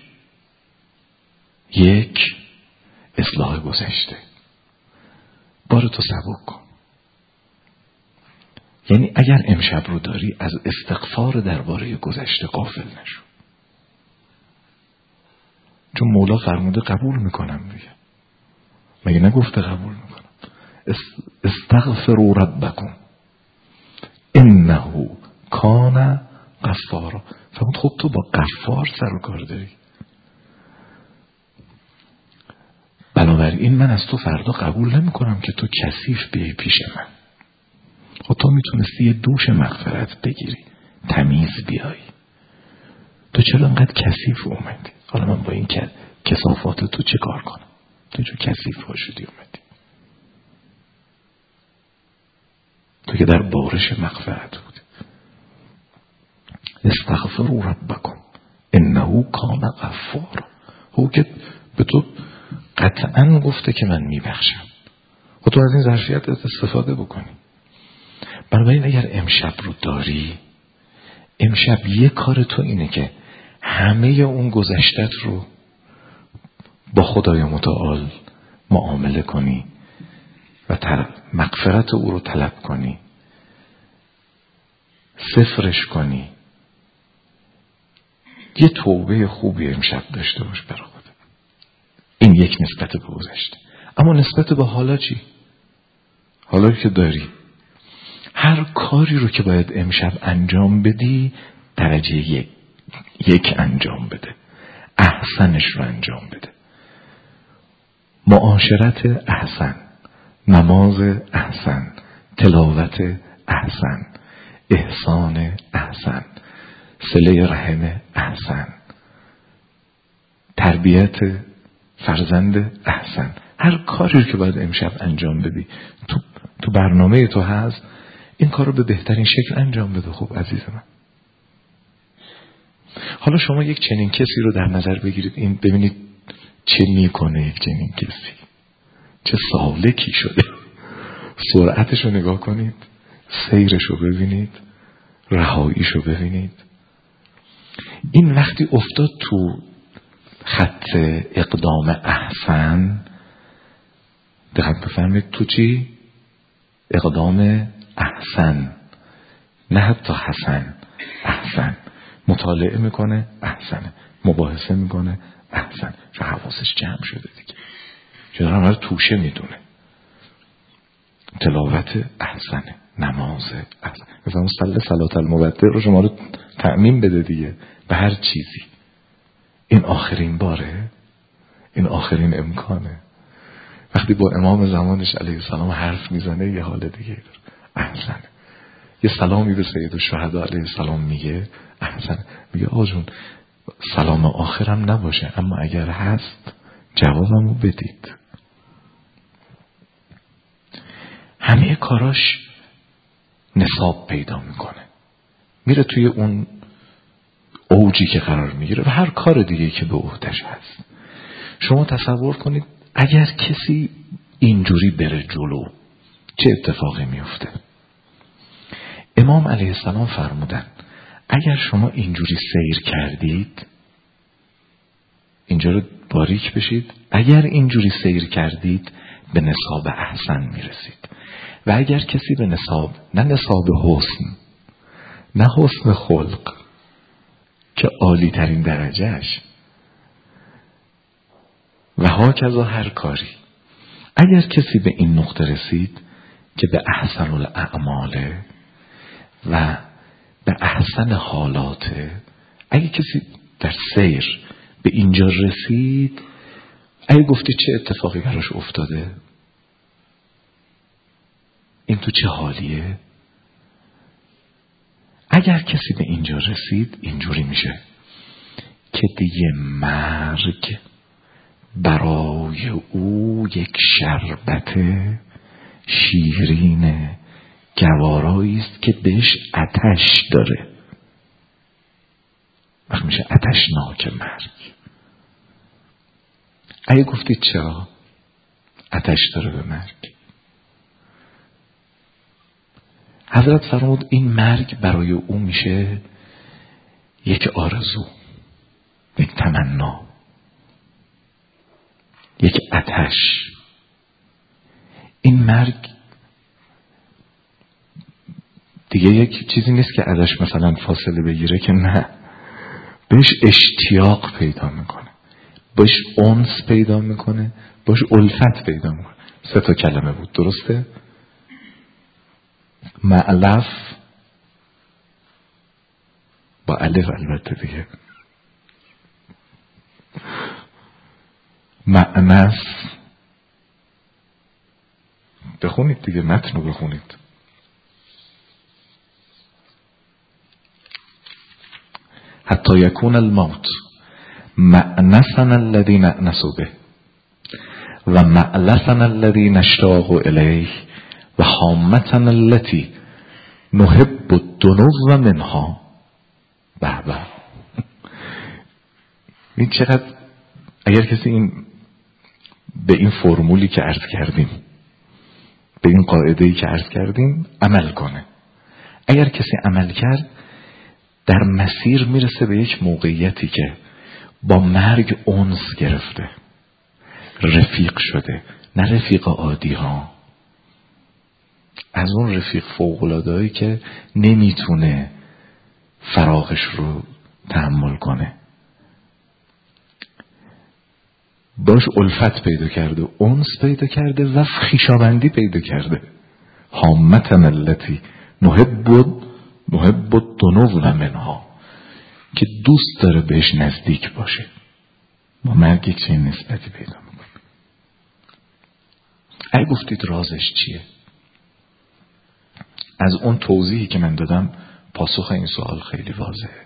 Speaker 1: یک اصلاح گذشته. بار تو سبک کن. یعنی اگر امشب رو داری از استغفار درباره گذشته غافل نشو. چون مولا فرموده قبول میکنم دیگه. مگه نگفته قبول میکنم؟ استغفروا ربکم انه کان غفارا. فرمود خب تو با غفار سر و کار داری. بنابراین من از تو فردا قبول نمی کنم که تو کثیف بیای پیش من. خب تو میتونستی یه دوش مغفرت بگیری، تمیز بیایی. تو چرا انقدر کثیف اومدی؟ حالا من با این کثافات تو چه کار کنم؟ تو چه کثیف شدی اومدی؟ تو که در بارش مغفرت بودی. استغفروا ربکم انه کان غفارا. او که به تو قطعا گفته که من میبخشم. و تو از این ظرفیت استفاده بکنی. بنابراین اگر امشب رو داری، امشب یه کار تو اینه که همه اون گذشتت رو با خدای متعال معامله کنی و مغفرت او رو طلب کنی، صفرش کنی. یه توبه خوبی امشب داشته باش برای خودت. این یک نسبت به گذشته. اما نسبت به حالا چی؟ حالا که داری هر کاری رو که باید امشب انجام بدی درجه یک یک انجام بده. احسنش رو انجام بده. معاشرت احسن، نماز احسن، تلاوت احسن، احسان احسن، صله رحم احسن، تربیت فرزند احسن. هر کاری که باید امشب انجام بدی تو, تو برنامه تو هست، این کار رو به بهترین شکل انجام بده. خوب عزیز من، حالا شما یک چنین کسی رو در نظر بگیرید، این ببینید چه میکنه. یک چنین کسی چه سالکی شده. سرعتش رو نگاه کنید، سیرش رو ببینید، رهاییش رو ببینید. این وقتی افتاد تو خط اقدام احسن، دقت بفرمایید تو چی؟ اقدام احسن، نه حتی حسن، احسن. مطالعه میکنه احسنه، مباحثه میکنه احسن. چون حواسش جمع شده دیگه، چون همه رو توشه میدونه. تلاوت احسنه، نماز احسن. مثلا صلی صلات المبتر رو شما رو تأمین بده دیگه به هر چیزی. این آخرین باره، این آخرین امکانه. وقتی با امام زمانش علیه السلام حرف میزنه یه حال دیگه داره، احسنه. یه سلامی به سید الشهدا علیه السلام میگه، احسنه. میگه آقا جون سلام آخرم نباشه، اما اگر هست جوابمو بدید. همه کاراش نصاب پیدا میکنه، میره توی اون اوجی که قرار میگیره و هر کار دیگه که به عهده‌اش هست. شما تصور کنید اگر کسی اینجوری بره جلو چه اتفاقی میفته. امام علیه السلام فرمودن اگر شما اینجوری سیر کردید اینجا رو باریک بشید. اگر اینجوری سیر کردید به نصاب احسن میرسید. و اگر کسی به نصاب، نه نصاب حسن، نه حسن خلق که عالی ترین درجهش، و هاکذا هر کاری، اگر کسی به این نقطه رسید که به احسن الاعماله و به احسن حالاته، اگه کسی در سیر به اینجا رسید، اگه گفتی چه اتفاقی براش افتاده، این تو چه حالیه؟ اگر کسی به اینجا رسید اینجوری میشه که دیگه مرگ برای او یک شربت شیرین گوارایی است که بهش آتش داره. وقت میشه آتشناک مرگ. اگه گفتید چرا آتش داره به مرگ، حضرت فرمود این مرگ برای او میشه یک آرزو، یک تمنا، یک آتش. این مرگ دیگه یک چیزی نیست که ازش مثلا فاصله بگیره، که نه، بهش اشتیاق پیدا میکنه، بهش انس پیدا میکنه، بهش الفت پیدا میکنه. سه تا کلمه بود، درسته؟ مألف با الف البته دیگه، مأنس. بخونید دیگه، متن رو بخونید. حتی یکون الموت مأنسنا الذی نأنس به و مألفنا الذی نشتاق الیه و حامتنا التي نحب الدنو منها. به به، این چقدر، اگر کسی این به این فرمولی که عرض کردیم، به این قاعده‌ای که عرض کردیم عمل کنه، اگر کسی عمل کرد، در مسیر میرسه به یک موقعیتی که با مرگ انس گرفته، رفیق شده. نه رفیق عادی ها، از اون رفیق فوق‌العاده‌ای که نمیتونه فراقش رو تحمل کنه. باش الفت پیدا کرده، انس پیدا کرده و خویشاوندی پیدا کرده. حامتن التی نحب نحب الدنو منها، که دوست داره بهش نزدیک باشه. با مرگ یک چنین نسبتی پیدا میکنه. اگه گفتید رازش چیه؟ از اون توضیحی که من دادم پاسخ این سوال خیلی واضحه.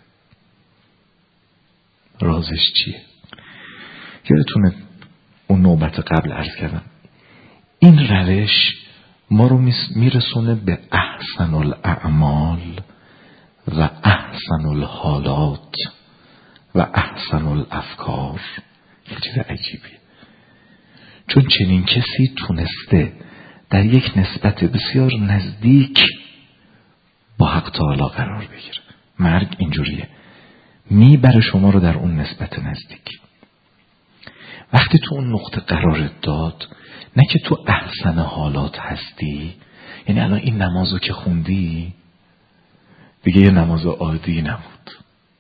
Speaker 1: رازش چیه؟ یادتونه اون نوبت قبل عرض کردم، این روش ما رو میرسونه به احسن الاعمال و احسن الحالات و احسن الافکار. یه چیز عجیبیه، چون چنین کسی تونسته در یک نسبت بسیار نزدیک با حق تعالی قرار بگیره. مرگ اینجوریه، میبره شما رو در اون نسبت نزدیک. وقتی تو اون نقطه قرار داد، نه که تو احسن حالات هستی، یعنی الان این نمازو که خوندی دیگه یه نماز عادی نبود،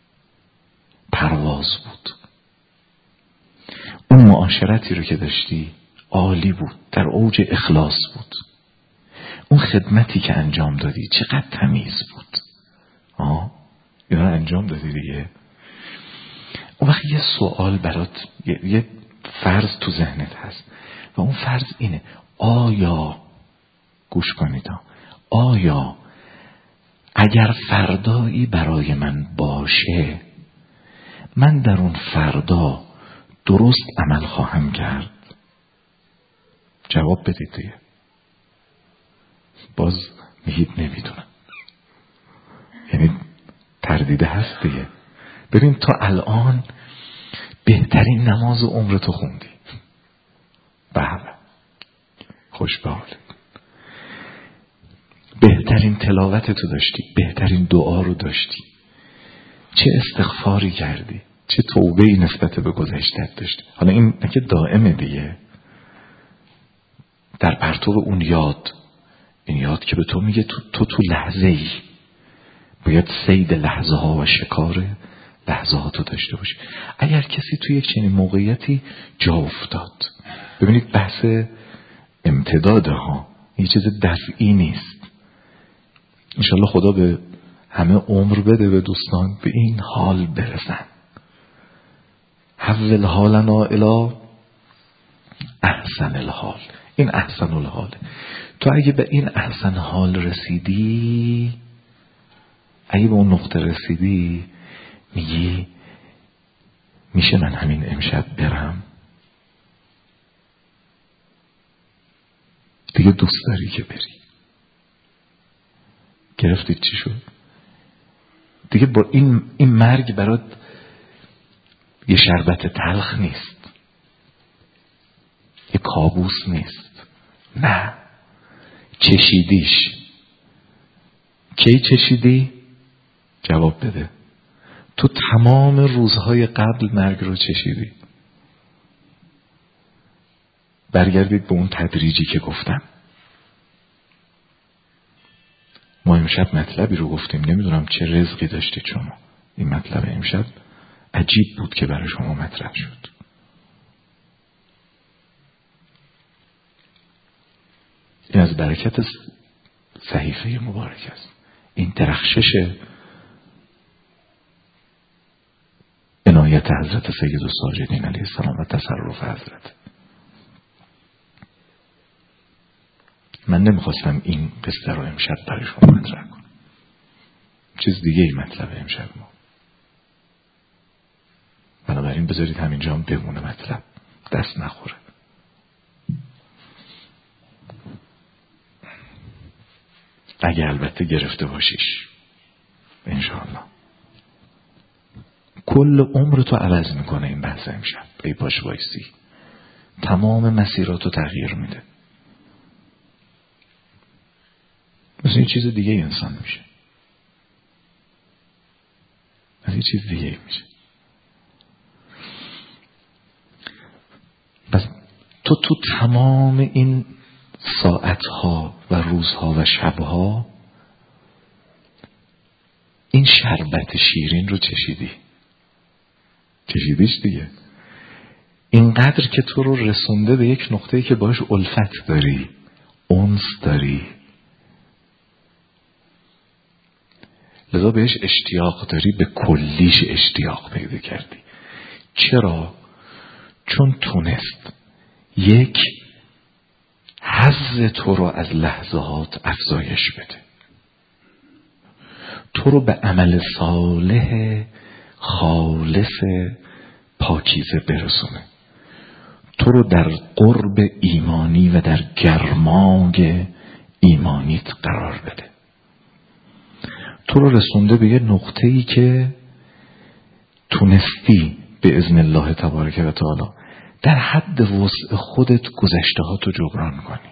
Speaker 1: پرواز بود. اون معاشرتی رو که داشتی عالی بود، در اوج اخلاص بود. اون خدمتی که انجام دادی چقدر تمیز بود. آه اینا انجام دادی دیگه. اون وقت یه سوال برات، یه, یه فرض تو ذهنت هست و اون فرض اینه: آیا، گوش کنید، آیا اگر فردایی برای من باشه، من در اون فردا درست عمل خواهم کرد؟ جواب بدید دیگه. باز میگید نمیدونم، یعنی تردیده هست دیگه. ببین تا الان بهترین نماز عمرتو خوندی، بله، خوش به حالت، بهترین تلاوت تو داشتی، بهترین دعا رو داشتی، چه استغفاری کردی، چه توبه‌ای نسبت به گذشته‌ات داشتی. حالا این که دائمه دیگه، در پرتو اون یاد، این یاد که به تو میگه تو تو, تو لحظه ای باید صید لحظه ها و شکار لحظه ها تو داشته باشی. اگر کسی توی یک چنین موقعیتی جا افتاد، ببینید بحث امتداده ها، یه چیز دفعی نیست. انشالله خدا به همه عمر بده به دوستان به این حال برسن. حول حالنا الی احسن الحال. این احسن الحاله. تو اگه به این احسن حال رسیدی، اگه به اون نقطه رسیدی، میگی میشه من همین امشب برم؟ دیگه دوست داری که بری. گرفتید چی شد؟ دیگه با این این مرگ برات یه شربت تلخ نیست، یه کابوس نیست. نه، چشیدیش. کی چشیدی؟ جواب بده. تو تمام روزهای قبل مرگ رو چشیدی. برگردید به اون تدریجی که گفتم. ما امشب مطلبی رو گفتیم، نمیدونم چه رزقی داشتید شما. این مطلب امشب عجیب بود که برای شما مطرح شد. این از برکت صحیفه مبارک است. این درخشش عنایت حضرت سید الساجدین علیه السلام و تصرف حضرت. من نمیخواستم این قصه رو امشب برای شما مطرح کنم. چیز دیگه ای مطلب امشب ما. بنابراین بذارید همینجا هم بمونه مطلب، دست نخوره. اگه البته گرفته باشیش انشاءالله. کل عمر تو عوض میکنه این بحث امشب. ای باش وایسی، تمام مسیراتو تغییر میده. مثل یه چیز دیگه انسان میشه، مثل یه چیز دیگه میشه. پس تو تو تمام این ساعتها و روزها و شبها این شربت شیرین رو چشیدی. چشیدیش دیگه. اینقدر که تو رو رسونده به یک نقطه‌ای که باش الفت داری، انس داری، لذا بهش اشتیاق داری، به کلیش اشتیاق پیدا کردی. چرا؟ چون تونست یک حظ تو رو از لحظات افزایش بده، تو رو به عمل صالح خالص پاکیزه برسونه، تو رو در قرب ایمانی و در گرمای ایمانیت قرار بده، تو رو رسونده به یه نقطه‌ای که تونستی به اذن الله تبارک و تعالی در حد وسع خودت گذشته ها تو جبران کنی.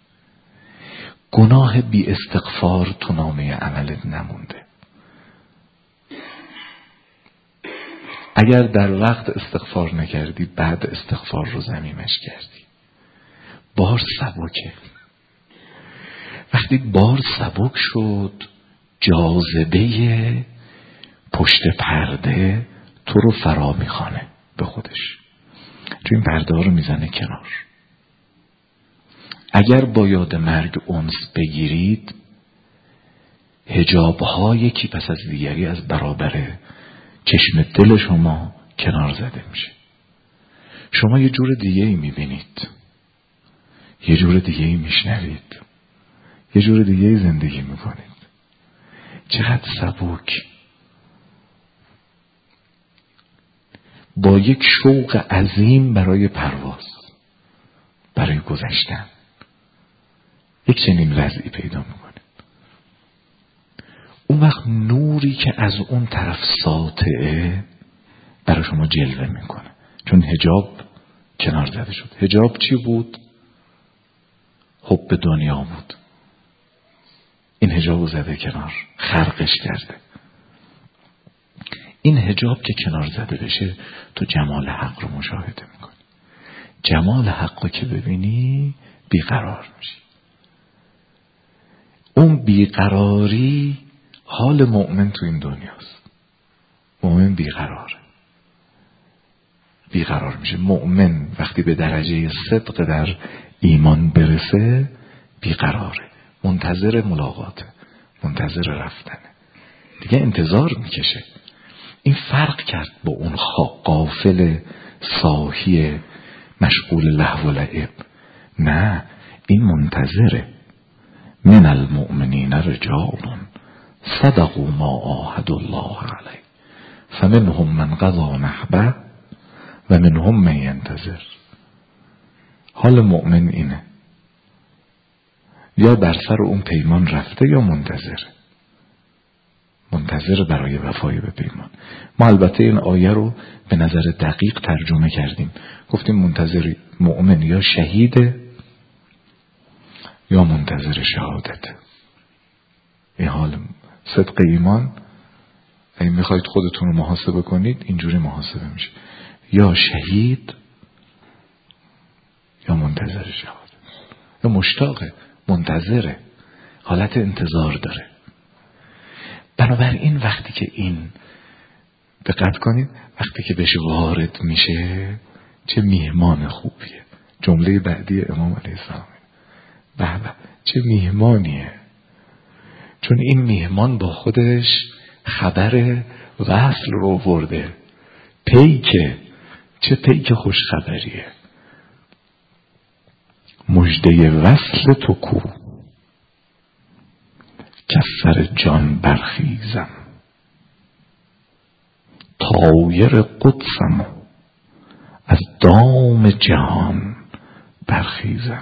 Speaker 1: گناه بی استغفار تو نامه عملت نمونده. اگر در وقت استغفار نکردی، بعد استغفار رو ضمیمش کردی. بار سبکه. وقتی بار سبک شد، جاذبه پشت پرده تو رو فرا میخوانه به خودش، چون این پرده ها رو میزنه کنار. اگر با یاد مرگ انس بگیرید، حجاب ها یکی پس از دیگری از برابر چشم دل شما کنار زده میشه. شما یه جور دیگه ای میبینید، یه جور دیگه ای میشنوید، یه جور دیگه ای زندگی میکنید. چقدر سبک، با یک شوق عظیم برای پرواز، برای گذشتن، یک چنین وضعی پیدا میکنه. اون وقت نوری که از اون طرف ساطعه برای شما جلوه میکنه، چون حجاب کنار زده شد. حجاب چی بود؟ حب دنیا بود. این حجاب زده کنار، خرقش کرده. این حجاب که کنار زده بشه تو جمال حق رو مشاهده میکنی. جمال حق رو که ببینی بیقرار میشی. اون بیقراری حال مؤمن تو این دنیاست. مؤمن بیقراره، بیقرار میشه. مؤمن وقتی به درجه صدق در ایمان برسه بیقراره، منتظر ملاقاته، منتظر رفتنه، دیگه انتظار میکشه. این فرق کرد با اون غافل ساهی مشغول لهو و لعب. نه، این منتظره. من المؤمنین رجال صدقوا ما عاهدوا الله علیه فمنهم من قضی نحبه و منهم من ینتظر. حال مؤمن اینه، یا بر سر اون پیمان رفته یا منتظره، منتظر برای وفای به پیمان. ما البته این آیه رو به نظر دقیق ترجمه کردیم، گفتیم منتظر مؤمن یا شهیده یا منتظر شهادت. این حال صدق ایمان اگه میخواید خودتون رو محاسبه کنید اینجوری محاسبه میشه، یا شهید یا منتظر شهادت، یا مشتاقه، منتظره، حالت انتظار داره. بنابراین وقتی که این دقت کنید، وقتی که بهش وارد میشه چه میهمان خوبیه. جمله بعدی امام علیه السلام بابا چه میهمانیه، چون این میهمان با خودش خبر وصل رو برده. پیکه، چه پیک خوش خبریه. مژده وصل تو کو که سر جان برخیزم، طایر قدسم از دام جهان برخیزم.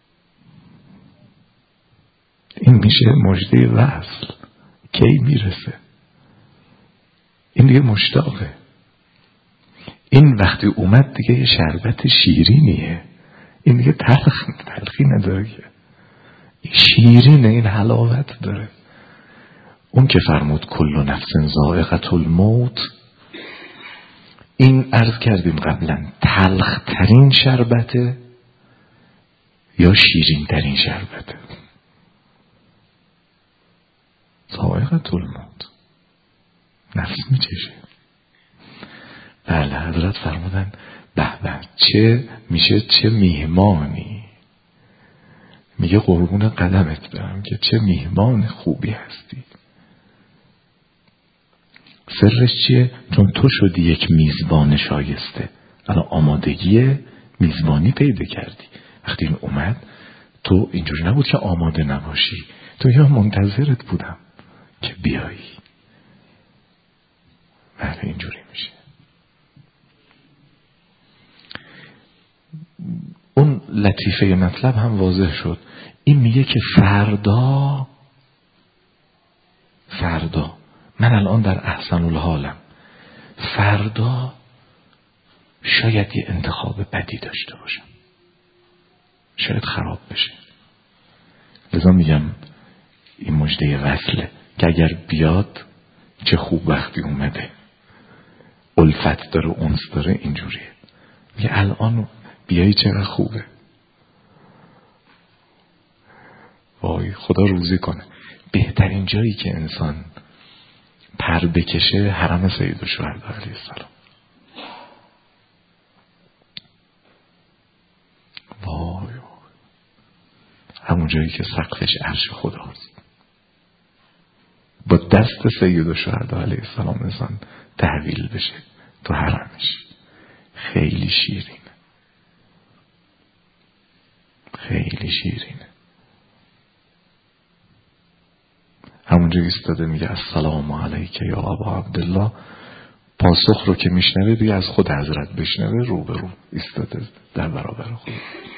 Speaker 1: این میشه مژده وصل. کی میرسه؟ این دیگه مشتاقه. این وقتی اومد دیگه یه شربت شیرینیه. این دیگه تلخ تلخی نداره، این شیرینه، این حلاوت داره. اون که فرمود کل نفس ذائقة الموت، این عرض کردیم قبلا تلخ ترین شربته یا شیرین ترین شربته. ذائقة الموت، نفس میچشه. بله حضرت فرمودن به به چه میشه، چه میهمانی. میگه قربون قدمت برم که چه میهمان خوبی هستی. سرش چیه؟ چون تو شدی یک میزبان شایسته. الان آمادگی میزبانی پیدا کردی. وقتی این اومد تو اینجوری نبود که آماده نباشی، تو یا منتظرت بودم که بیایی. بله اینجوری میشه. اون لطیفه مطلب هم واضح شد. این میگه که فردا فردا من الان در احسن الحالم، فردا شاید یه انتخاب بدی داشته باشم، شاید خراب بشه. لذا میگم این مژده وصله که اگر بیاد چه خوب وقتی اومده، الفت داره، انس داره، اینجوریه. میگه الان بیایی چقدر خوبه. وای خدا روزی کنه. بهترین جایی که انسان پر بکشه حرم سیدالشهدا علیه السلام. وای وای همون جایی که سقفش عرش خداست. با دست سیدالشهدا علیه السلام انسان تحویل بشه تو حرمش. خیلی شیرینه، خیلی شیرینه. همونجا ایستاده میگه السلام علیک یا ابا عبدالله. پاسخ رو که میشنوه دیگه از خود حضرت بشنوه، رو به رو ایستاده در برابر خود.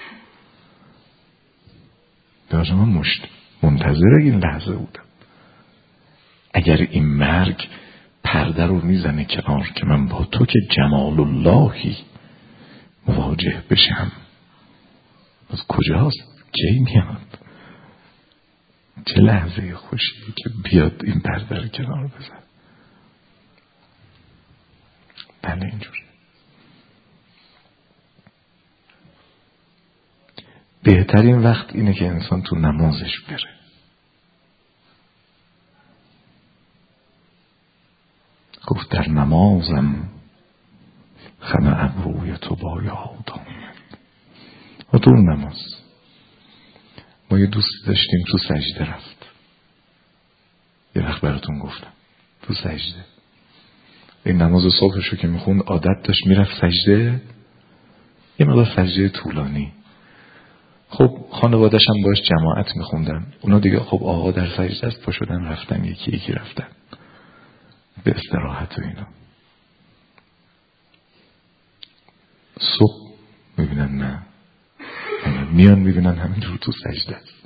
Speaker 1: در من مشت منتظر این لحظه بودم. اگر این مرگ پرده رو میزنه کنار که من با تو که جمال اللهی مواجه بشم، از کجاست؟ کی میاد؟ چه لحظه خوشی که بیاد این پرده رو کنار بزن. بله اینجوری. بهترین وقت اینه که انسان تو نمازش بره. گفت در نمازم خم ابروی تو با یاد آمد. و تو نماز ما یه دوست داشتیم تو سجده رفت. یه وقت براتون گفتم تو سجده این نماز صبحشو که میخوند عادت داشت میرفت سجده، یه مقدار سجده طولانی. خب خانواده‌اش هم باش جماعت میخوندن، اونا دیگه خب آقا در سجده است، پا شدن رفتن یکی یکی رفتن به استراحت و اینا. صبح میبینن نه، میان میبینن همینجور تو سجده است،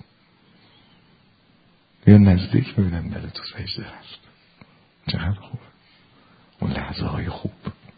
Speaker 1: میان نزدیک میبینن بله تو سجده است. چقدر خوب اون لحظه های خوب.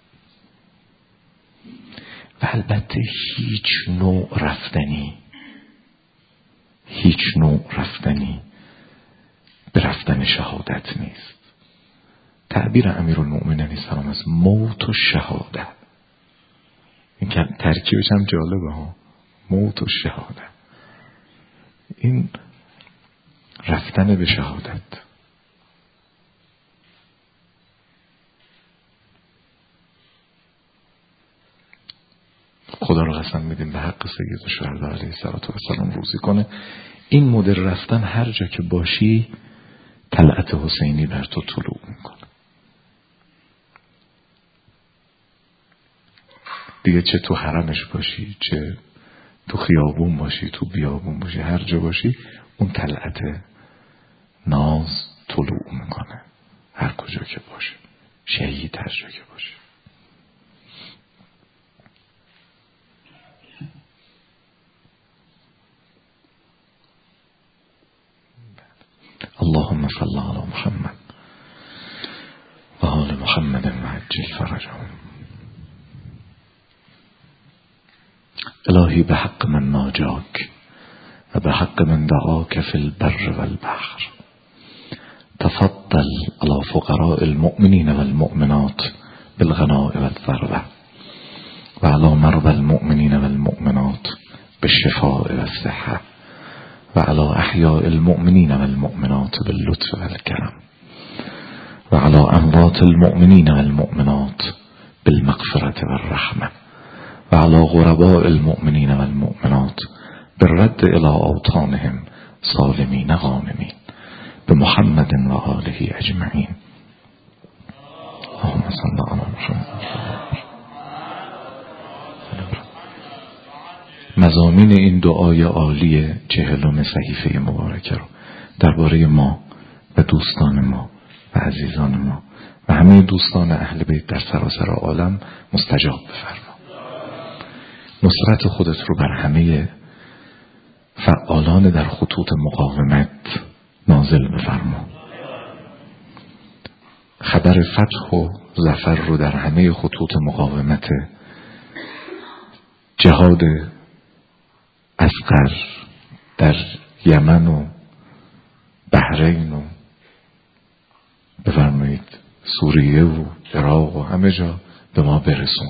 Speaker 1: و البته هیچ نوع رفتنی هیچ نوع رفتنی به رفتن شهادت نیست. تعبیر امیرالمؤمنین سلام است موت و شهادت. این ترکیبش هم جالبه ها، موت و شهادت. این رفتن به شهادت. خدا رو قسم میدیم به حق سید الشهدا علیه السلام روزی کنه این مدل رفتن هر جا که باشی طلعت حسینی بر تو طلوع میکنه. دیگه چه تو حرمش باشی، چه تو خیابون باشی، تو بیابون باشی، هر جا باشی اون طلعت ناز طلوع میکنه. هر کجا که باشه، شهید هر جا که باشه. اللهم صل على محمد و آل محمد وعجل فرجهم. الهی به حق من ناجاک و به حق من دعاک فی البر والبحر تفضل على فقراء المؤمنین والمؤمنات بالغناء والثروة و على مرضى المؤمنین والمؤمنات بالشفاء والصحة و على احیاء المؤمنین والمؤمنات باللطف والکرم و على اموات المؤمنین والمؤمنات بالمغفرة والرحمة و على غرباء المؤمنین والمؤمنات بالرد الى اوطانهم سالمین غانمین بمحمد و آله اجمعین. اللهم صل علی محمد. مضامین این دعای عالی چهلم صحیفه مبارکه رو درباره ما و دوستان ما و عزیزان ما و همه دوستان اهل بیت در سراسر عالم مستجاب بفرما. نصرت خودت رو بر همه فعالان در خطوط مقاومت نازل بفرما. خبر فتح و ظفر رو در همه خطوط مقاومت جهاد اصغر در یمن و بحرین و بفرمایید سوریه و عراق و همه جا به ما برسون.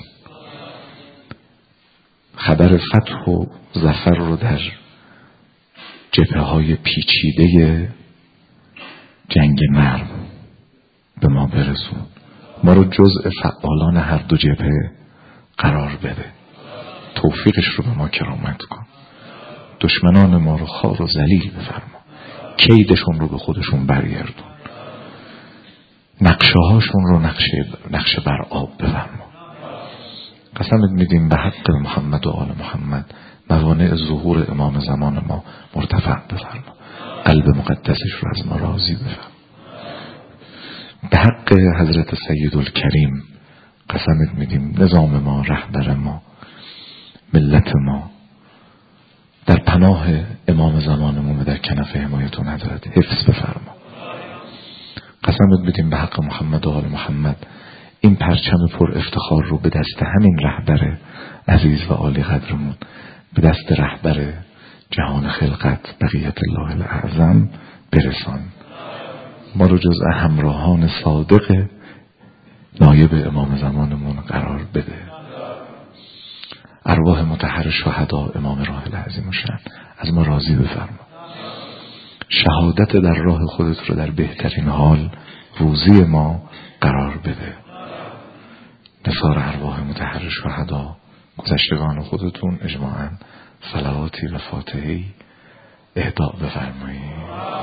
Speaker 1: خبر فتح و ظفر رو در جبهه های پیچیده جنگ نرم به ما برسون. ما رو جزء فعالان هر دو جبهه قرار بده. توفیقش رو به ما کرامت کن. دشمنان ما رو خوار و ذلیل بفرما. کیدشون رو به خودشون برگردون. نقشه هاشون رو نقشه, نقشه بر آب بفرما. قسمت میدیم به حق محمد و آل محمد موانع ظهور امام زمان ما مرتفع بفرما. قلب مقدسش رو از ما راضی بفرما. به حق حضرت سید الکریم قسمت میدیم نظام ما، رهبر ما، ملت ما در پناه امام زمانمون و در کنف حمایتون حضرت حفظ بفرما. قسمت بدیم به حق محمد و آل محمد این پرچم پر افتخار رو به دست همین رهبر عزیز و عالی قدرمون، به دست رهبر جهان خلقت بقیت الله الاعظم برسان. ما رو جزء همراهان صادق نایب امام زمانمون قرار بده. ارواح مطهر شهدا امام راحل عظیم الشأن از ما راضی بفرما. شهادت در راه خودت رو در بهترین حال روزی ما قرار بده. نثار ارواح مطهر شهدا گذشتگان خودتون اجماعاً صلواتی و فاتحه‌ای اهداء بفرمایید.